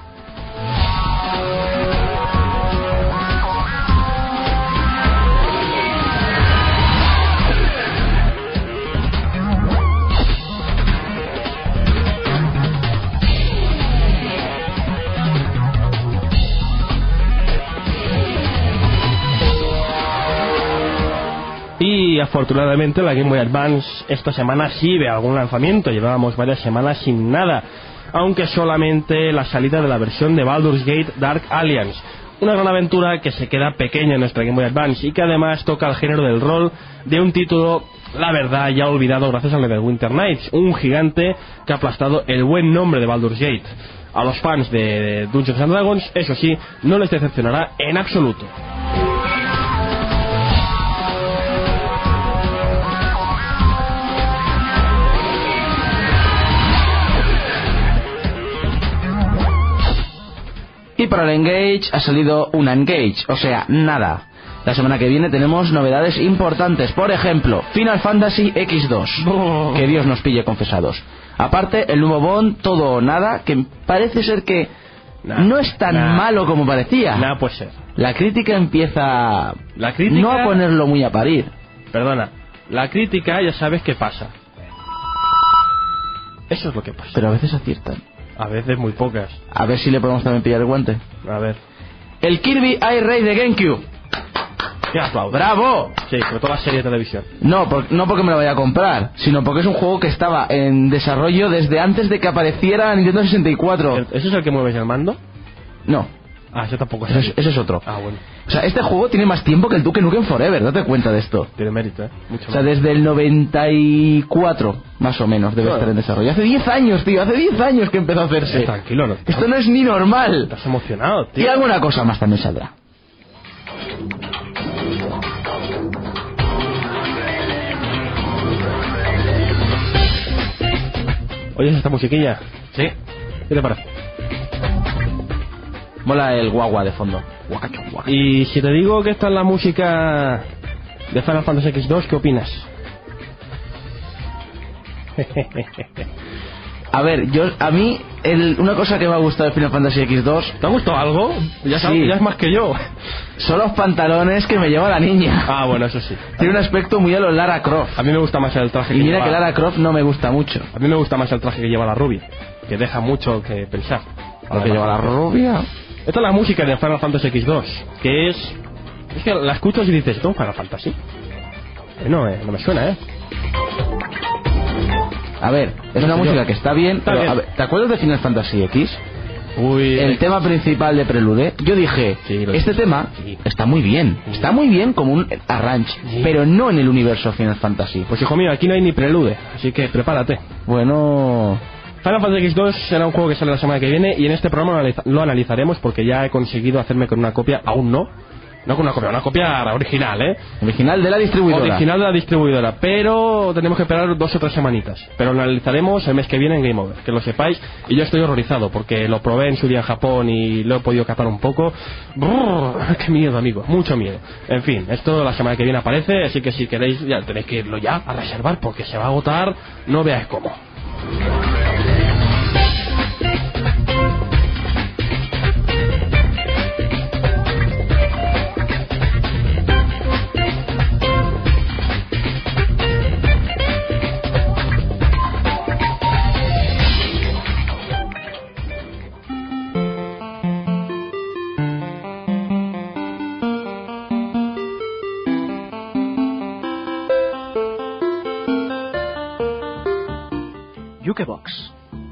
Y afortunadamente la Game Boy Advance esta semana sí ve algún lanzamiento. Llevábamos varias semanas sin nada, aunque solamente la salida de la versión de Baldur's Gate Dark Alliance, una gran aventura que se queda pequeña en nuestra Game Boy Advance y que además toca el género del rol de un título, la verdad, ya olvidado gracias al Neverwinter Nights, un gigante que ha aplastado el buen nombre de Baldur's Gate. A los fans de Dungeons & Dragons, eso sí, no les decepcionará en absoluto. Y para el Engage ha salido una Engage, o sea, nada. La semana que viene tenemos novedades importantes. Por ejemplo, Final Fantasy X2. Que Dios nos pille confesados. Aparte, el nuevo Bond, Todo o Nada, que parece ser que no es tan malo como parecía. Nada puede ser. La crítica empieza La crítica... no a ponerlo muy a parir. Perdona, la crítica ya sabes qué pasa. Eso es lo que pasa. Pero a veces aciertan. A veces muy pocas. A ver si le podemos también pillar el guante. A ver. El Kirby Air Raid de GameCube. ¿Qué aplaudo? ¡Bravo! Sí, sobre todo la serie de televisión. No, no porque me lo vaya a comprar, sino porque es un juego que estaba en desarrollo desde antes de que apareciera la Nintendo 64. ¿Ese es el que mueves el mando? No, Ah, ese tampoco es. ese es otro. Ah, bueno. O sea, este juego tiene más tiempo que el Duke Nukem Forever, date cuenta de esto. Tiene mérito, Mucho O sea, más. desde el 94, más o menos, debe estar en desarrollo. Hace 10 años, tío, hace 10 años que empezó a hacerse. Tranquilo, no. Esto no es ni normal. Estás emocionado, tío. Y alguna cosa más también saldrá. ¿Oyes esta musiquilla? Sí. ¿Qué te parece? Mola el guagua de fondo. Y si te digo que esta es la música de Final Fantasy X2, ¿qué opinas? A ver, a mí, una cosa que me ha gustado de Final Fantasy X2... ¿Te ha gustado algo? Ya, Sí. ya es más que yo. son los pantalones que me lleva la niña. Ah, bueno, eso sí. Tiene un aspecto muy a lo Lara Croft. A mí me gusta más el traje Y que mira lleva... que Lara Croft no me gusta mucho. A mí me gusta más el traje que lleva la rubia, que deja mucho que pensar. Lo que lleva la rubia. Esta es la música de Final Fantasy X2, que es que la escuchas y dices, ¿esto es un Final Fantasy? No me suena, A ver, es No una sé música yo. que está bien, Está pero bien. a ver, ¿te acuerdas de Final Fantasy X? Uy, El tema principal de Prelude. Yo dije, Sí, lo este sé. tema Sí. está muy bien. Está muy bien como un arrange, Sí. pero no en el universo Final Fantasy. Pues hijo mío, aquí no hay ni prelude, así que prepárate. Bueno... Final Fantasy X2 será un juego que sale la semana que viene y en este programa lo analizaremos porque ya he conseguido hacerme con una copia, aún no con una copia original, Original de la distribuidora. original de la distribuidora, pero tenemos que esperar 2 o 3 semanitas. Pero lo analizaremos el mes que viene en Game Over, que lo sepáis. Y yo estoy horrorizado porque lo probé en su día en Japón y lo he podido catar un poco. Brrr, qué miedo, amigo, mucho miedo. En fin, esto la semana que viene aparece, así que si queréis ya tenéis que irlo ya a reservar porque se va a agotar, no veáis cómo. Jukebox.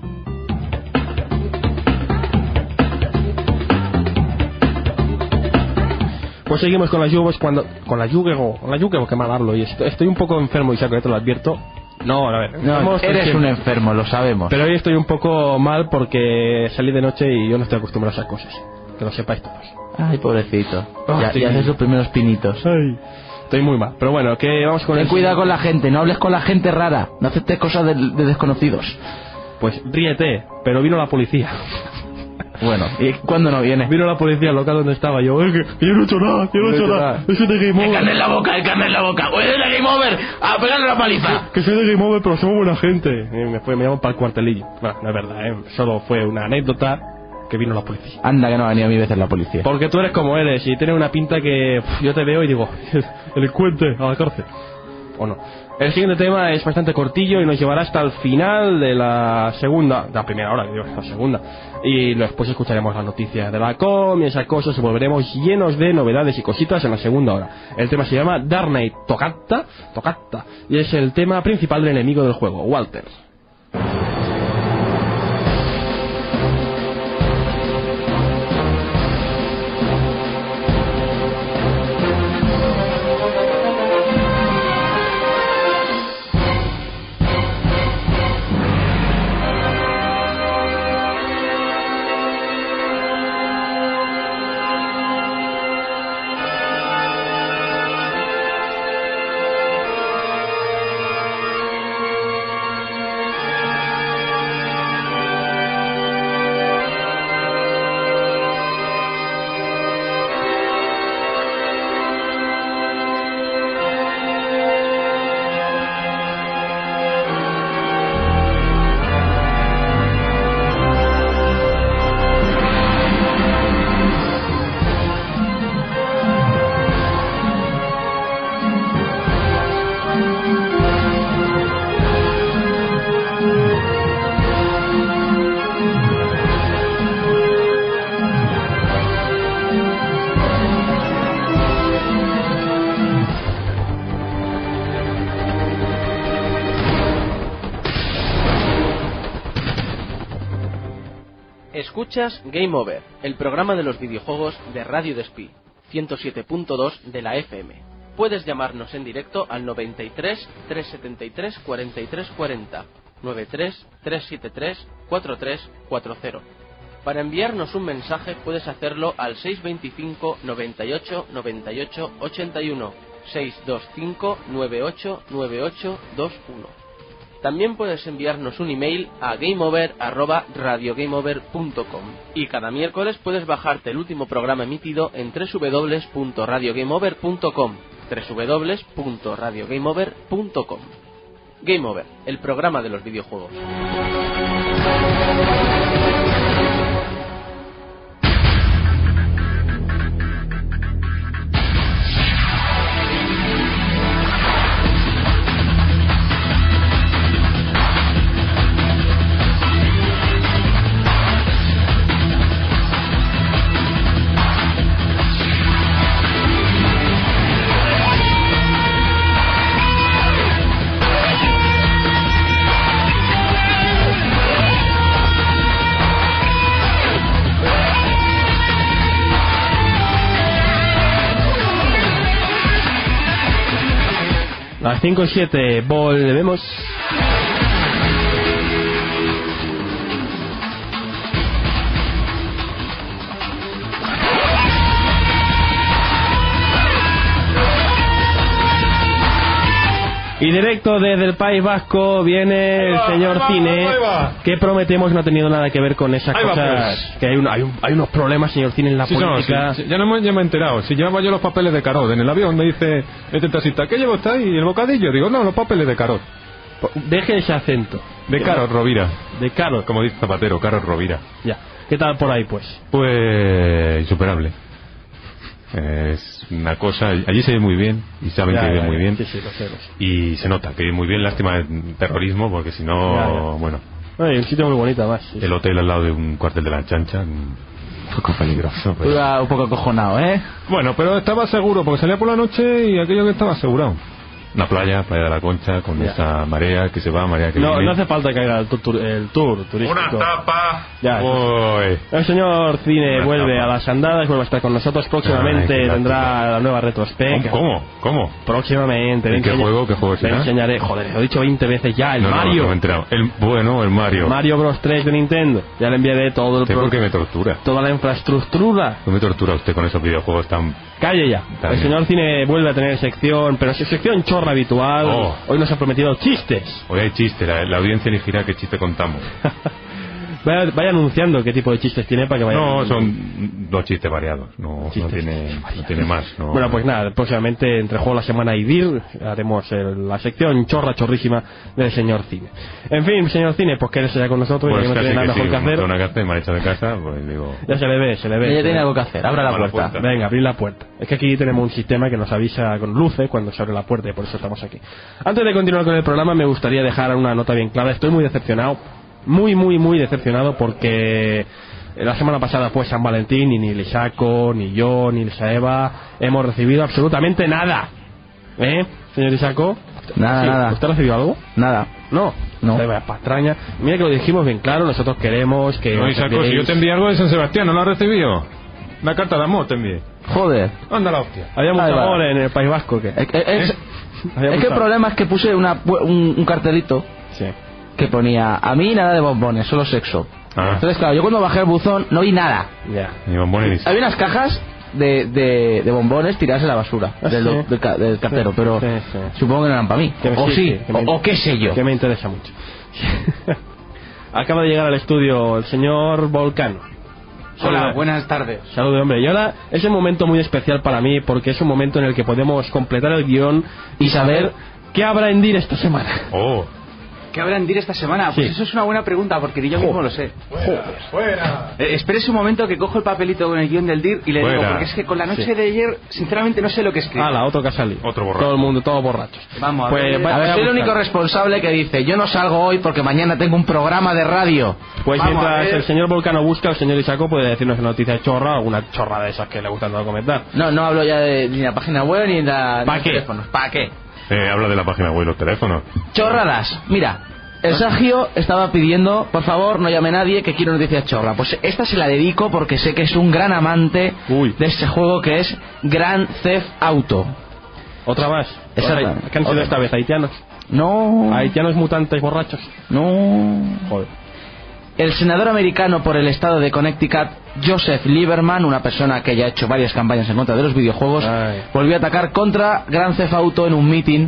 Pues seguimos con las Jugos con la Jugego, que mal hablo y estoy un poco enfermo y ya te lo advierto. No, a ver, No, enfermo eres estoy un siempre. enfermo, lo sabemos. Pero hoy estoy un poco mal porque salí de noche y yo no estoy acostumbrado a esas cosas. Que lo sepáis todos. Ay, pobrecito. Ah, sí. Ya haces los primeros pinitos. Ay, estoy muy mal. Pero bueno, que vamos con Ten el... cuidado con la gente, no hables con la gente rara. No aceptes cosas de desconocidos. Pues ríete, pero vino la policía. Bueno, ¿y cuándo no viene? Vino la policía al local donde estaba yo. Que yo no he hecho nada, yo no he hecho nada. Yo soy de Game Over. en la boca, el carne en la boca. ¡Oye, de Game Over! ¡A pegarle la paliza! Que soy de Game Over, pero somos buena gente. Me llaman para el cuartelillo. Bueno, no es verdad, solo fue una anécdota que vino la policía. Anda, que no ha venido a mi veces la policía. Porque tú eres como eres y tienes una pinta que yo te veo y digo, delincuente, a la cárcel. ¿O no? El siguiente tema es bastante cortillo y nos llevará hasta el final de la primera hora, que digo, la segunda. Y después escucharemos las noticias de la com y esas cosas y volveremos llenos de novedades y cositas en la segunda hora. El tema se llama Dark Knight Toccata, y es el tema principal del enemigo del juego, Walter. Escuchas Game Over, el programa de los videojuegos de Radio Despí, 107.2 de la FM. Puedes llamarnos en directo al 93 373 43 40, 93 373 43 40. Para enviarnos un mensaje puedes hacerlo al 625 98 98 81, 625 98 98 21. También puedes enviarnos un email a gameover@radiogameover.com. Y cada miércoles puedes bajarte el último programa emitido en www.radiogameover.com, www.radiogameover.com. Game Over, el programa de los videojuegos. Las 5 y 7, volvemos. Y directo desde el País Vasco viene el señor Cine, que prometemos no ha tenido nada que ver con esas cosas, pues. Que hay unos problemas, señor Cine, en la política. No, sí, ya me he enterado. Si llevaba yo los papeles de Carot en el avión, me dice el taxista, ¿qué llevo usted ahí? ¿Y el bocadillo? Digo, no, los papeles de Carot. Deje ese acento. De Carot Rovira. De Carot. Como dice Zapatero, Carot Rovira. Ya. ¿Qué tal por ahí, pues? Pues insuperable. Es una cosa, allí se ve muy bien y saben que vive muy bien, sí, lo sé. Y se nota que vive muy bien. Lástima el terrorismo, porque si no, bueno, hay un sitio muy bonito además, sí. El hotel al lado de un cuartel de la Chancha, un poco peligroso, pero... Iba un poco acojonado, Bueno, pero estaba seguro porque salía por la noche y aquello que estaba asegurado. Una playa de la Concha, con esa marea que se va, marea que viene. No hace falta que haga el tour turístico. Una tapa. El señor Cine vuelve a las andadas, vuelve a estar con nosotros próximamente. Tendrá la nueva retrospect. ¿Cómo? Próximamente. ¿Qué juego será? Te enseñaré, joder, lo he dicho 20 veces ya, el Mario. No me he enterado. El Mario. Mario Bros 3 de Nintendo. Ya le enviaré todo el ¿Por qué me tortura? Toda la infraestructura. ¿No me tortura usted con esos videojuegos tan... Calle ya. El señor Cine vuelve a tener sección, pero su sección chorra habitual. Hoy nos ha prometido chistes. Hoy hay chistes, la audiencia elegirá qué chiste contamos. Vaya anunciando qué tipo de chistes tiene para que vaya. No, son dos chistes variados. No tiene más. No. Bueno, pues nada, próximamente entre Juego de la Semana y DIR haremos la sección chorrísima del señor Cine. En fin, señor Cine, pues quédese ya con nosotros. Pues ya que no tiene nada mejor que hacer. Una que me ha hecho de casa, pues digo... Ya se le ve. Ella tiene algo que hacer, abra la puerta. Venga, abrir la puerta. Es que aquí tenemos un sistema que nos avisa con luces cuando se abre la puerta y por eso estamos aquí. Antes de continuar con el programa, me gustaría dejar una nota bien clara. Estoy muy decepcionado. Muy decepcionado porque la semana pasada fue San Valentín y ni Lisaco, ni yo, ni Lisaeva hemos recibido absolutamente nada. Señor Lisaco? Nada. ¿Usted ha recibido algo? Nada. No. Patraña. Mira que lo dijimos bien claro, nosotros queremos que... No, Lisaco, si yo te envié algo de San Sebastián, ¿no lo has recibido? Una carta de amor te envié. Joder. Anda la hostia. Había mucho amor en el País Vasco. Es que el problema es que puse un cartelito. Sí. Que ponía, a mí nada de bombones, solo sexo. Entonces, claro, yo cuando bajé el buzón no vi nada. Ni bombones. Había unas cajas de bombones tiradas en la basura del cartero, pero supongo que no eran para mí. O qué sé yo. Que me interesa mucho. Acaba de llegar al estudio el señor Volcano. Hola, buenas tardes. Saludos, hombre. Y ahora es un momento muy especial para mí porque es un momento en el que podemos completar el guión y saber qué habrá en DIR esta semana. ¿Qué habrá en DIR esta semana? Pues eso es una buena pregunta, porque yo mismo lo sé. ¡Fuera! Espérese un momento que cojo el papelito con el guión del DIR y le digo, porque es que con la noche de ayer, sinceramente no sé lo que escribo. Otro que ha salido. Otro borracho. Todo el mundo, todos borrachos. Vamos a ver. Soy el único responsable que dice, yo no salgo hoy porque mañana tengo un programa de radio. Pues mientras el señor Volcano busca, el señor Isaco puede decirnos una noticia chorra, alguna chorra de esas que le gustan no comentar. No hablo ya ni de la página web ni de ¿Para qué? teléfonos. ¿Para qué? Habla de la página web y los teléfonos. Chorradas. Mira, El Sergio estaba pidiendo, por favor, no llame a nadie, que quiero noticias chorra. Pues esta se la dedico porque sé que es un gran amante de este juego que es Grand Theft Auto. ¿Otra más? Exactamente. ¿Qué han sido esta vez? ¿Haitianos? No. ¿Haitianos mutantes borrachos? No. Joder. El senador americano por el estado de Connecticut, Joseph Lieberman, una persona que ya ha hecho varias campañas en contra de los videojuegos, volvió a atacar contra Grand Theft Auto en un meeting.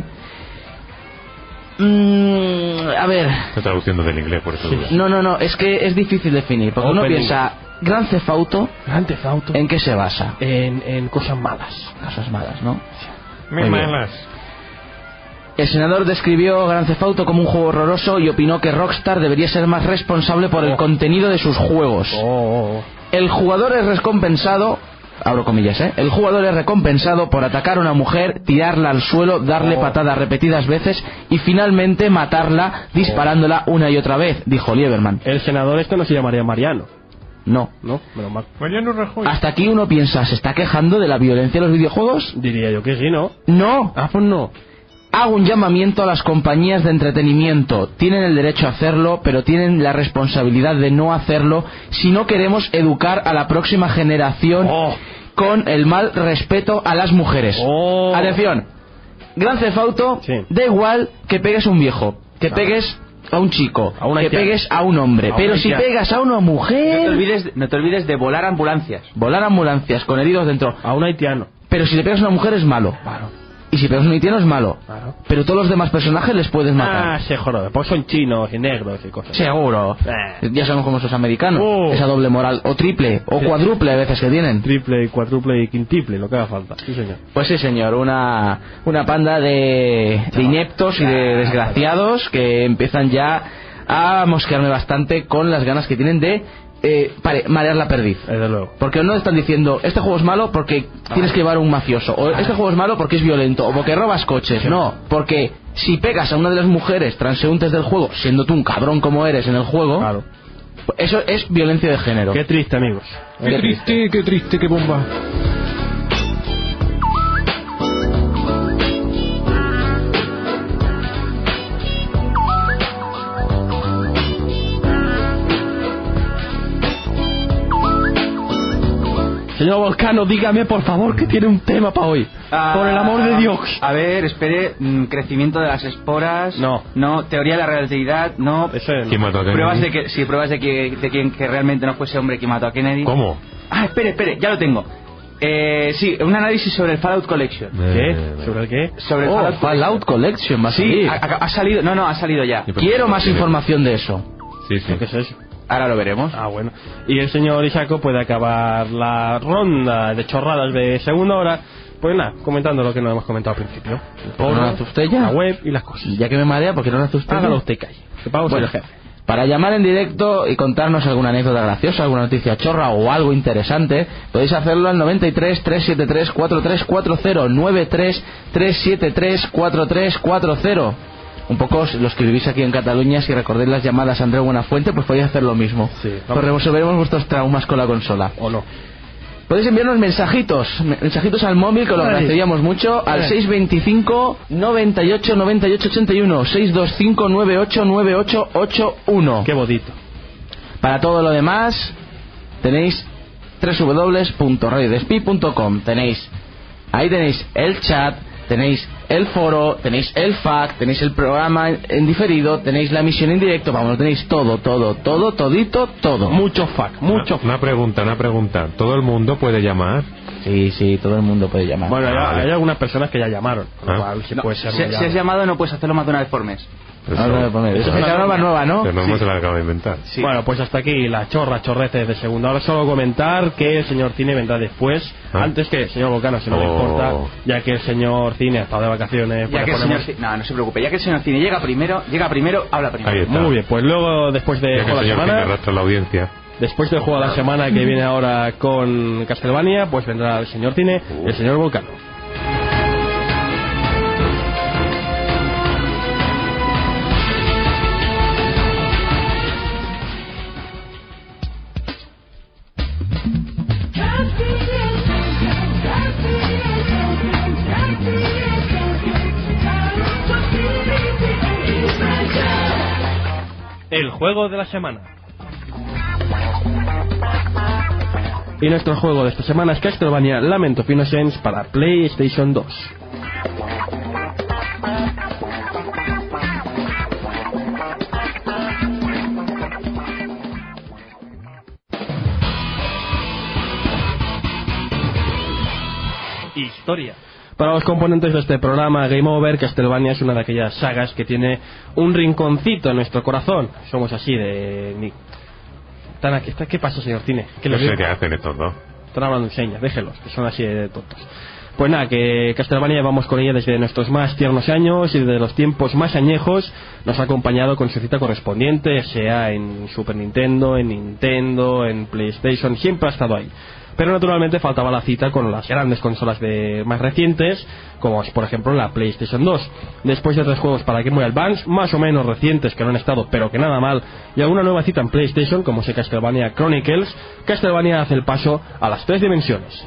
A ver. Estoy traduciendo del inglés, por eso. Sí. No, es que es difícil definir, porque uno piensa, Grand Theft Auto, ¿en qué se basa? En cosas malas. Cosas malas, ¿no? Muy malas. El senador describió Grand Theft Auto como un juego horroroso y opinó que Rockstar debería ser más responsable por el contenido de sus juegos. El jugador es recompensado, abro comillas, el jugador es recompensado por atacar a una mujer, tirarla al suelo, darle patadas repetidas veces y finalmente matarla disparándola una y otra vez, dijo Lieberman. El senador este no se llamaría Mariano. No, menos mal. Mariano Rajoy. Hasta aquí uno piensa, ¿se está quejando de la violencia de los videojuegos? Diría yo que sí, ¿no? No. Pues no. Hago un llamamiento a las compañías de entretenimiento. Tienen el derecho a hacerlo, pero tienen la responsabilidad de no hacerlo si no queremos educar a la próxima generación con el mal respeto a las mujeres. Atención, Grand Theft Auto, da igual que pegues a un viejo, que pegues a un chico, que pegues a un hombre, pero si pegas a una mujer... No te olvides de volar ambulancias. Volar ambulancias con heridos dentro. A un haitiano. Pero si le pegas a una mujer es malo. Claro. Y si pegas a un haitiano es malo. Claro. Pero todos los demás personajes les puedes matar. Se joder, pues son chinos y negros y cosas. Seguro. Ya sabemos cómo son los americanos. Esa doble moral, o triple, o cuádruple a veces que tienen. Triple, cuádruple y quintuple, lo que haga falta. Sí, señor. Pues sí, señor, una panda de ineptos y de desgraciados que empiezan ya a mosquearme bastante con las ganas que tienen de marear la perdiz. Desde luego. Porque no están diciendo, este juego es malo porque tienes que llevar un mafioso, o este juego es malo porque es violento, o porque robas coches. No, porque si pegas a una de las mujeres transeúntes del juego, siendo tú un cabrón como eres en el juego, eso es violencia de género. Qué triste, amigos. Qué triste, qué bomba. Señor Volcano, dígame por favor que tiene un tema para hoy. Por el amor de Dios. A ver, espere. Crecimiento de las esporas. No. Teoría de la relatividad. No. Eso es. ¿Quién mató a Kennedy? Pruebas de que realmente no fuese hombre quien mató a Kennedy. ¿Cómo? Espere, ya lo tengo. Sí, un análisis sobre el Fallout Collection. ¿Qué? ¿Sobre el qué? Sobre el Fallout Collection, va a salir. Ha salido. No, ha salido ya. Quiero más información de eso. Sí. ¿Qué es eso? Ahora lo veremos. Bueno. Y el señor Isaco puede acabar la ronda de chorradas de segunda hora, pues nada, comentando lo que no hemos comentado al principio. ¿No lo hace usted ya? La web y las cosas. Ya que me marea, ¿por qué no lo hace usted? Hágalo usted, calle. Que pago bueno, el jefe. Para llamar en directo y contarnos alguna anécdota graciosa, alguna noticia chorra o algo interesante, podéis hacerlo al 93 373 4340, 93 373 4340. Un poco los que vivís aquí en Cataluña, si recordáis las llamadas a Andreu Buenafuente, pues podéis hacer lo mismo. Sí, pues resolveremos vuestros traumas con la consola. O no. Podéis enviarnos mensajitos al móvil, que lo agradeceríamos mucho, al 625 98 98 81, 625 98 98 81. Qué bonito. Para todo lo demás tenéis www.radiodespi.com. Ahí tenéis el chat, tenéis el foro, tenéis el FAQ, tenéis el programa en diferido, tenéis la emisión en directo, vamos, tenéis todo. Mucho FAQ, mucho FAQ. Una pregunta. ¿Todo el mundo puede llamar? Sí, todo el mundo puede llamar. Bueno, hay algunas personas que ya llamaron. Si has llamado no puedes hacerlo más de una vez por mes. Eso es la norma nueva, ¿no? Pero no se la acaba de inventar. Sí. Bueno, pues hasta aquí la chorrete de segunda. Ahora solo comentar que el señor Cine vendrá después, antes que el señor Volcano, si no le importa, ya que el señor Cine ha estado de vacaciones. Ya que el señor no se preocupe, ya que el señor Cine llega primero, habla primero. Muy bien, pues luego, después de ya que el señor Cine arrastra la audiencia. Después del juego de la semana que viene ahora con Castlevania, pues vendrá el señor Cine y el señor Volcano. el juego de la semana. Y nuestro juego de esta semana es Castlevania Lament of Innocence para PlayStation 2. Historia. Para los componentes de este programa Game Over, Castlevania es una de aquellas sagas que tiene un rinconcito en nuestro corazón. Somos así de... ¿Qué pasa, señor Cine? No sé qué hacen estos dos. Están hablando en señas, déjelos, que son así de tontos. Pues nada, que Castlevania vamos con ella desde nuestros más tiernos años y desde los tiempos más añejos nos ha acompañado con su cita correspondiente, sea en Super Nintendo, en PlayStation, siempre ha estado ahí. Pero naturalmente faltaba la cita con las grandes consolas más recientes, como es por ejemplo la PlayStation 2. Después de 3 juegos para Game Boy Advance, más o menos recientes que no han estado, pero que nada mal, y alguna nueva cita en PlayStation, como es Castlevania Chronicles, Castlevania hace el paso a las 3 dimensiones.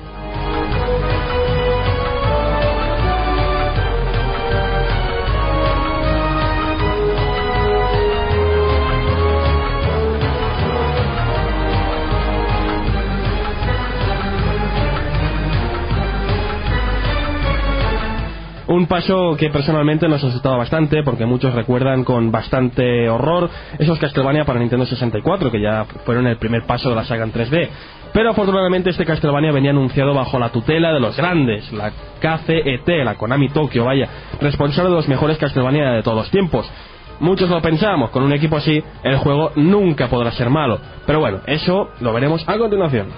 Un paso que personalmente nos asustaba bastante, porque muchos recuerdan con bastante horror esos Castlevania para Nintendo 64, que ya fueron el primer paso de la saga en 3D. Pero afortunadamente este Castlevania venía anunciado bajo la tutela de los grandes, la KCET, la Konami Tokyo, vaya, responsable de los mejores Castlevania de todos los tiempos. Muchos lo pensábamos, con un equipo así, el juego nunca podrá ser malo. Pero bueno, eso lo veremos a continuación.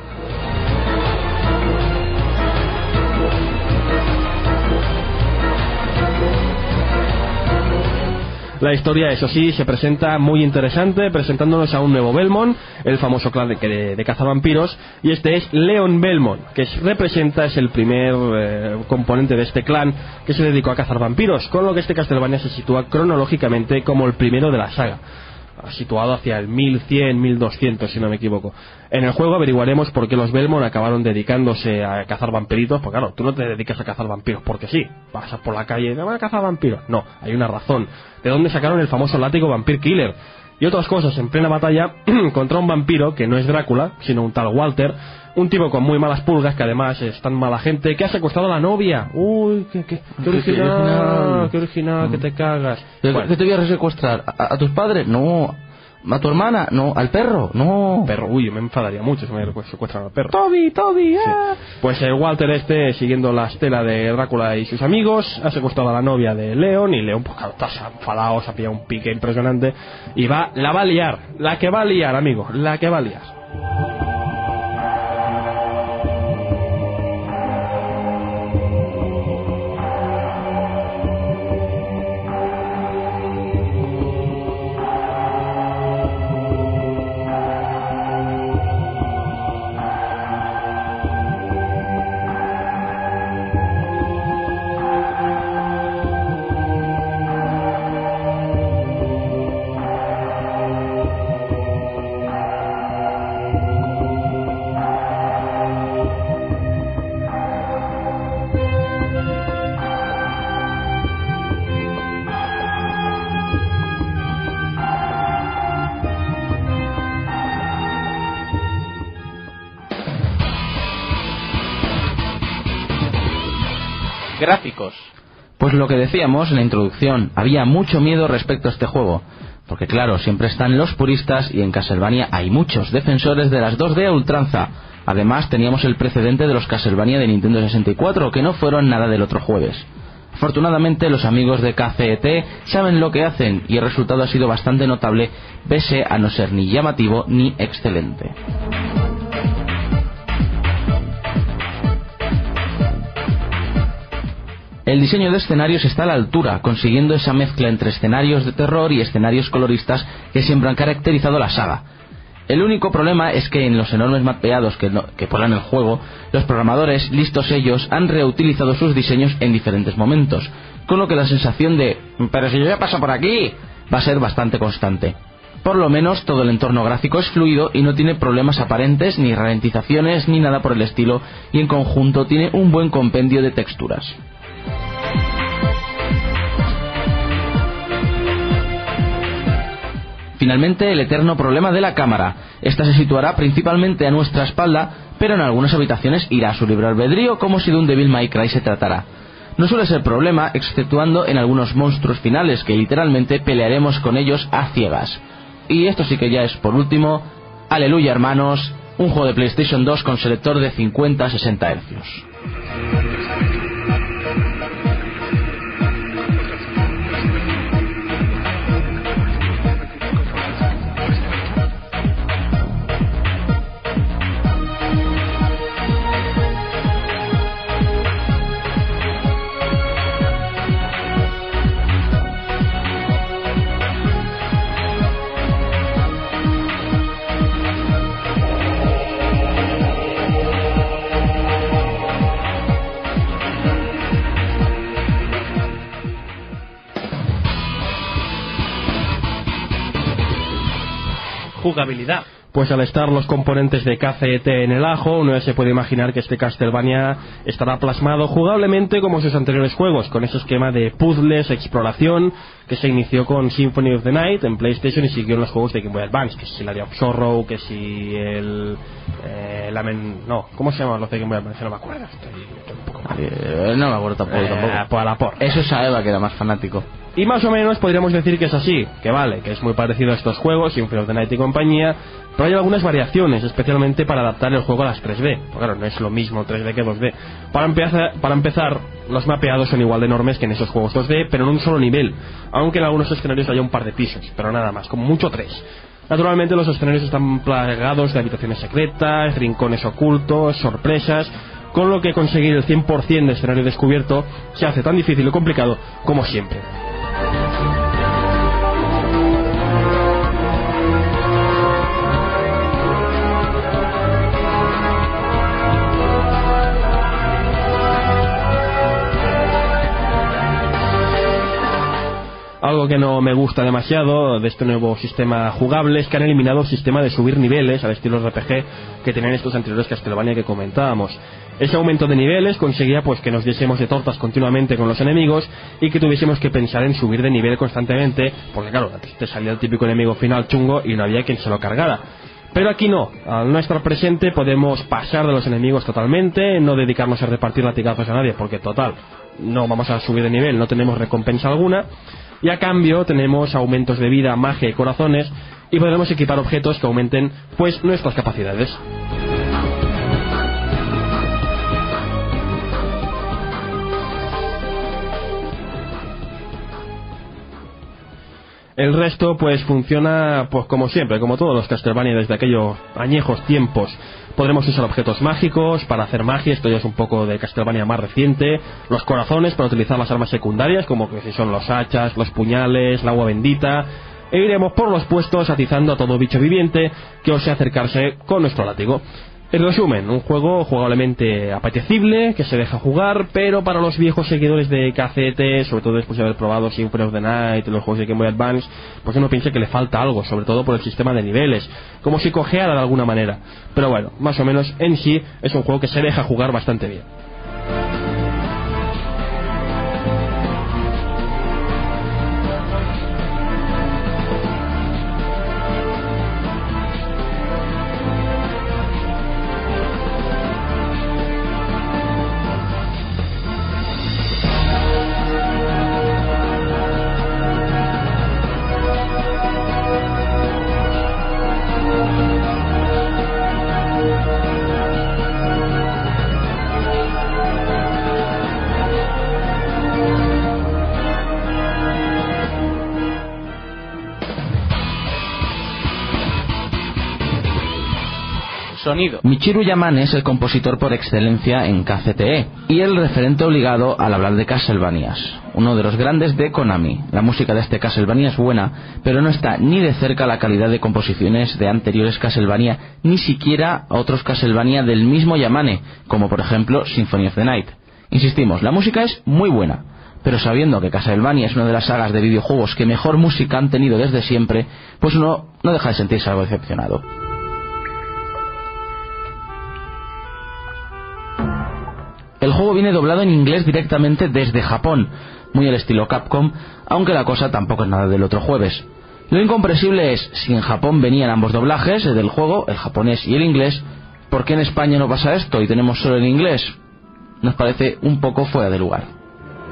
La historia, eso sí, se presenta muy interesante, presentándonos a un nuevo Belmont, el famoso clan de cazavampiros, y este es Leon Belmont, que es el primer componente de este clan que se dedicó a cazar vampiros, con lo que este Castlevania se sitúa cronológicamente como el primero de la saga, situado hacia el 1100, 1200 si no me equivoco. En el juego averiguaremos por qué los Belmont acabaron dedicándose a cazar vampiritos, porque claro, tú no te dedicas a cazar vampiros porque sí, pasas por la calle y te van a cazar vampiros. No, hay una razón. ¿De dónde sacaron el famoso látigo Vampire Killer? Y otras cosas en plena batalla contra un vampiro que no es Drácula, sino un tal Walter, un tipo con muy malas pulgas, que además es tan mala gente, que ha secuestrado a la novia. Uy, qué original, que te cagas. Bueno. ¿Qué te voy a secuestrar? ¿A tus padres? No. ¿A tu hermana? No. ¿Al perro? No. Perro, uy, me enfadaría mucho si me secuestran al perro. Toby, sí. Pues el Walter siguiendo la estela de Drácula y sus amigos, ha secuestrado a la novia de Leon, y Leon, pues claro, está enfadado, se ha pillado un pique impresionante, y la va a liar, la que va a liar, amigo, la que va a liar. Gráficos. Pues lo que decíamos en la introducción, había mucho miedo respecto a este juego, porque claro, siempre están los puristas y en Castlevania hay muchos defensores de las 2D a ultranza. Además teníamos el precedente de los Castlevania de Nintendo 64, que no fueron nada del otro jueves. Afortunadamente los amigos de KCET saben lo que hacen y el resultado ha sido bastante notable, pese a no ser ni llamativo ni excelente. El diseño de escenarios está a la altura, consiguiendo esa mezcla entre escenarios de terror y escenarios coloristas que siempre han caracterizado la saga. El único problema es que en los enormes mapeados que poblan el juego, los programadores, listos ellos, han reutilizado sus diseños en diferentes momentos, con lo que la sensación de «pero si yo ya paso por aquí» va a ser bastante constante. Por lo menos todo el entorno gráfico es fluido y no tiene problemas aparentes, ni ralentizaciones, ni nada por el estilo, y en conjunto tiene un buen compendio de texturas. Finalmente, el eterno problema de la cámara. Esta se situará principalmente a nuestra espalda, pero en algunas habitaciones irá a su libre albedrío como si de un Devil May Cry se tratara. No suele ser problema, exceptuando en algunos monstruos finales, que literalmente pelearemos con ellos a ciegas. Y esto sí que ya es, por último, aleluya hermanos, un juego de PlayStation 2 con selector de 50-60 Hz. Jugabilidad. Pues al estar los componentes de KCT en el ajo, uno ya se puede imaginar que este Castlevania estará plasmado jugablemente como sus anteriores juegos, con ese esquema de puzzles, exploración, que se inició con Symphony of the Night en PlayStation y siguió en los juegos de Game Boy Advance, que si la de Sorrow, que si el... ¿cómo se llaman los de Game Boy Advance? No me acuerdo. Estoy un poco mal. No me acuerdo tampoco. Eso es a Eva, que era más fanático. Y más o menos podríamos decir que es así, que vale, que es muy parecido a estos juegos, Symphony of the Night y compañía, pero hay algunas variaciones, especialmente para adaptar el juego a las 3D. Pues claro, no es lo mismo 3D que 2D. Para empezar, los mapeados son igual de enormes que en esos juegos 2D, pero en un solo nivel, aunque en algunos escenarios haya un par de pisos, pero nada más, como mucho 3. Naturalmente los escenarios están plagados de habitaciones secretas, rincones ocultos, sorpresas, con lo que conseguir el 100% de escenario descubierto se hace tan difícil y complicado como siempre. Algo que no me gusta demasiado de este nuevo sistema jugable es que han eliminado el sistema de subir niveles al estilo RPG que tenían estos anteriores Castlevania que comentábamos. Ese aumento de niveles conseguía pues que nos diésemos de tortas continuamente con los enemigos y que tuviésemos que pensar en subir de nivel constantemente, porque claro, te salía el típico enemigo final chungo y no había quien se lo cargara. Pero aquí no, al no estar presente podemos pasar de los enemigos totalmente, no dedicarnos a repartir latigazos a nadie, porque total, no vamos a subir de nivel, no tenemos recompensa alguna. Y a cambio tenemos aumentos de vida, magia y corazones, y podremos equipar objetos que aumenten pues nuestras capacidades. El resto pues funciona pues como siempre, como todos los Castlevania desde aquellos añejos tiempos. Podremos usar objetos mágicos para hacer magia, esto ya es un poco de Castlevania más reciente. Los corazones para utilizar las armas secundarias, como que si son los hachas, los puñales, el agua bendita. E iremos por los puestos atizando a todo bicho viviente que ose acercarse con nuestro látigo. En resumen, un juego jugablemente apetecible, que se deja jugar, pero para los viejos seguidores de KCT, sobre todo después de haber probado Symphony of the Night y los juegos de Game Boy Advance, pues uno piensa que le falta algo, sobre todo por el sistema de niveles, como si cojeara de alguna manera. Pero bueno, más o menos en sí es un juego que se deja jugar bastante bien. Sonido. Michiru Yamane es el compositor por excelencia en KCTE y el referente obligado al hablar de Castlevanias, uno de los grandes de Konami. La música de este Castlevania es buena, pero no está ni de cerca a la calidad de composiciones de anteriores Castlevania, ni siquiera a otros Castlevania del mismo Yamane, como por ejemplo Symphony of the Night. Insistimos, la música es muy buena, pero sabiendo que Castlevania es una de las sagas de videojuegos que mejor música han tenido desde siempre, pues uno no deja de sentirse algo decepcionado. El juego viene doblado en inglés directamente desde Japón, muy al estilo Capcom, aunque la cosa tampoco es nada del otro jueves. Lo incomprensible es, si en Japón venían ambos doblajes del juego, el japonés y el inglés, ¿por qué en España no pasa esto y tenemos solo el inglés? Nos parece un poco fuera de lugar.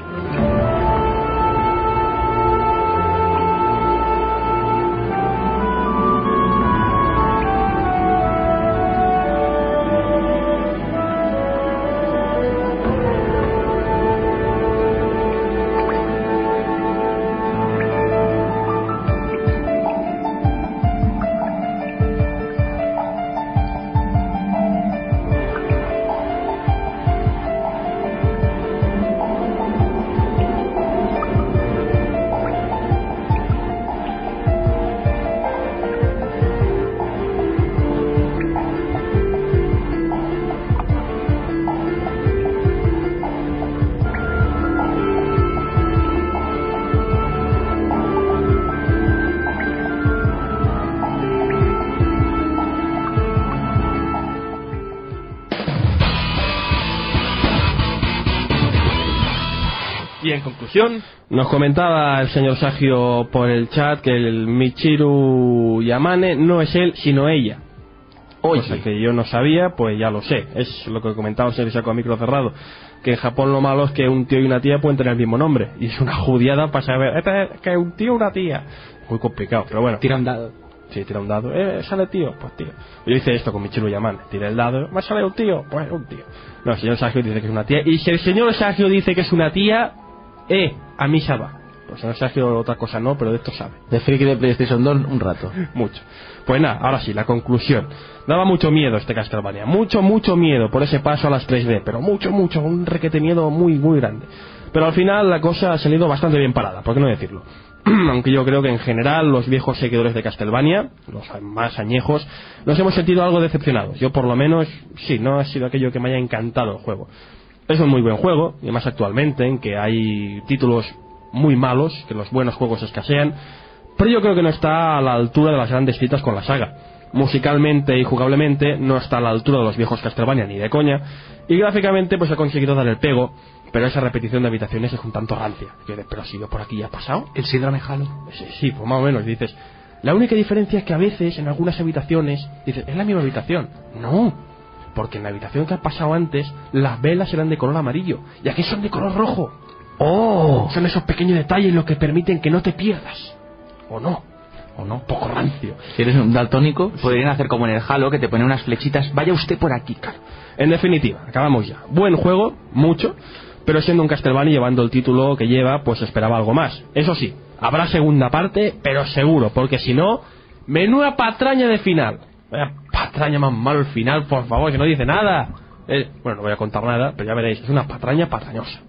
Y en conclusión, nos comentaba el señor Sagio por el chat que el Michiru Yamane no es él, sino ella. Oye. Cosa que yo no sabía, pues ya lo sé. Es lo que comentaba el señor Isaco a micro cerrado. Que en Japón lo malo es que un tío y una tía pueden tener el mismo nombre. Y es una judiada para saber que un tío y una tía. Muy complicado, pero bueno. Tira un dado. Sí, tira un dado. ¿Sale tío? Pues tío. Yo hice esto con Michiru Yamane. Tira el dado. ¿Va a salir un tío? Pues un tío. No, el señor Sagio dice que es una tía. Y si el señor Sagio dice que es una tía, a mí se va. Pues el señor Sagio otra cosa no, pero de esto sabe. De friki de PlayStation 2 un rato. Mucho. Pues nada, ahora sí, la conclusión. Daba mucho miedo este Castlevania. Mucho miedo por ese paso a las 3D. Pero mucho. Un requete miedo muy grande. Pero al final la cosa ha salido bastante bien parada, ¿por qué no decirlo? Aunque yo creo que en general los viejos seguidores de Castlevania, los más añejos, nos hemos sentido algo decepcionados. Yo por lo menos, sí, no ha sido aquello que me haya encantado el juego. Es un muy buen juego, y más actualmente, en que hay títulos muy malos, que los buenos juegos escasean, pero yo creo que no está a la altura de las grandes citas con la saga. Musicalmente y jugablemente no está a la altura de los viejos Castlevania ni de coña, y gráficamente pues ha conseguido dar el pego, pero esa repetición de habitaciones es un tanto rancia. Pero si yo por aquí ya ha pasado. ¿El síndrome Halo? Sí, pues más o menos. Dices, la única diferencia es que a veces en algunas habitaciones dices, es la misma habitación. No, porque en la habitación que ha pasado antes las velas eran de color amarillo y aquí son de color rojo. ¡Oh! Son esos pequeños detalles los que permiten que no te pierdas. ¿O no? Poco rancio. Si eres un daltónico, Podrían hacer como en el Halo, que te ponen unas flechitas. Vaya usted por aquí, claro. En definitiva, acabamos ya. Buen juego, mucho, pero siendo un Castlevania llevando el título que lleva, pues esperaba algo más. Eso sí, habrá segunda parte, pero seguro, porque si no, menuda patraña de final. Vaya patraña más malo el final, por favor, que no dice nada. Bueno, no voy a contar nada, pero ya veréis, es una patraña patrañosa.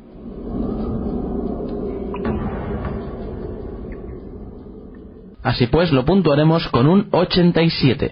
así pues lo puntuaremos con un 87.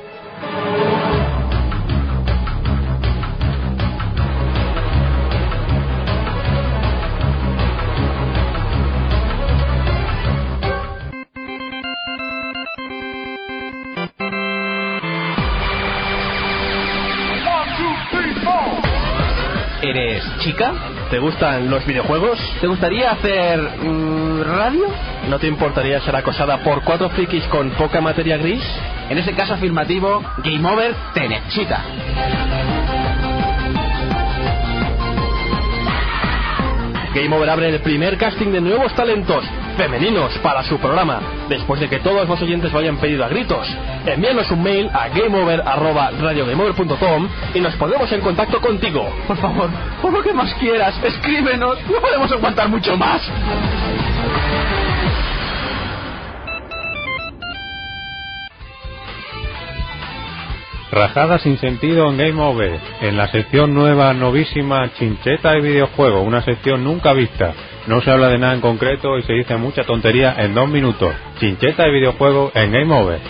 ¿Eres chica? ¿Te gustan los videojuegos? ¿Te gustaría hacer radio? ¿No te importaría ser acosada por 4 frikis con poca materia gris? En ese caso afirmativo, Game Over te necesita. Game Over abre el primer casting de nuevos talentos femeninos para su programa, después de que todos los oyentes lo hayan pedido a gritos. Envíanos un mail a gameover@radiogameover.com y nos pondremos en contacto contigo. Por favor, por lo que más quieras, escríbenos. No podemos aguantar mucho más. Rajada sin sentido en Game Over, en la sección nueva, novísima, chincheta y videojuego, una sección nunca vista. No se habla de nada en concreto y se dice mucha tontería en 2 minutos. Chincheta y videojuego en Game Over.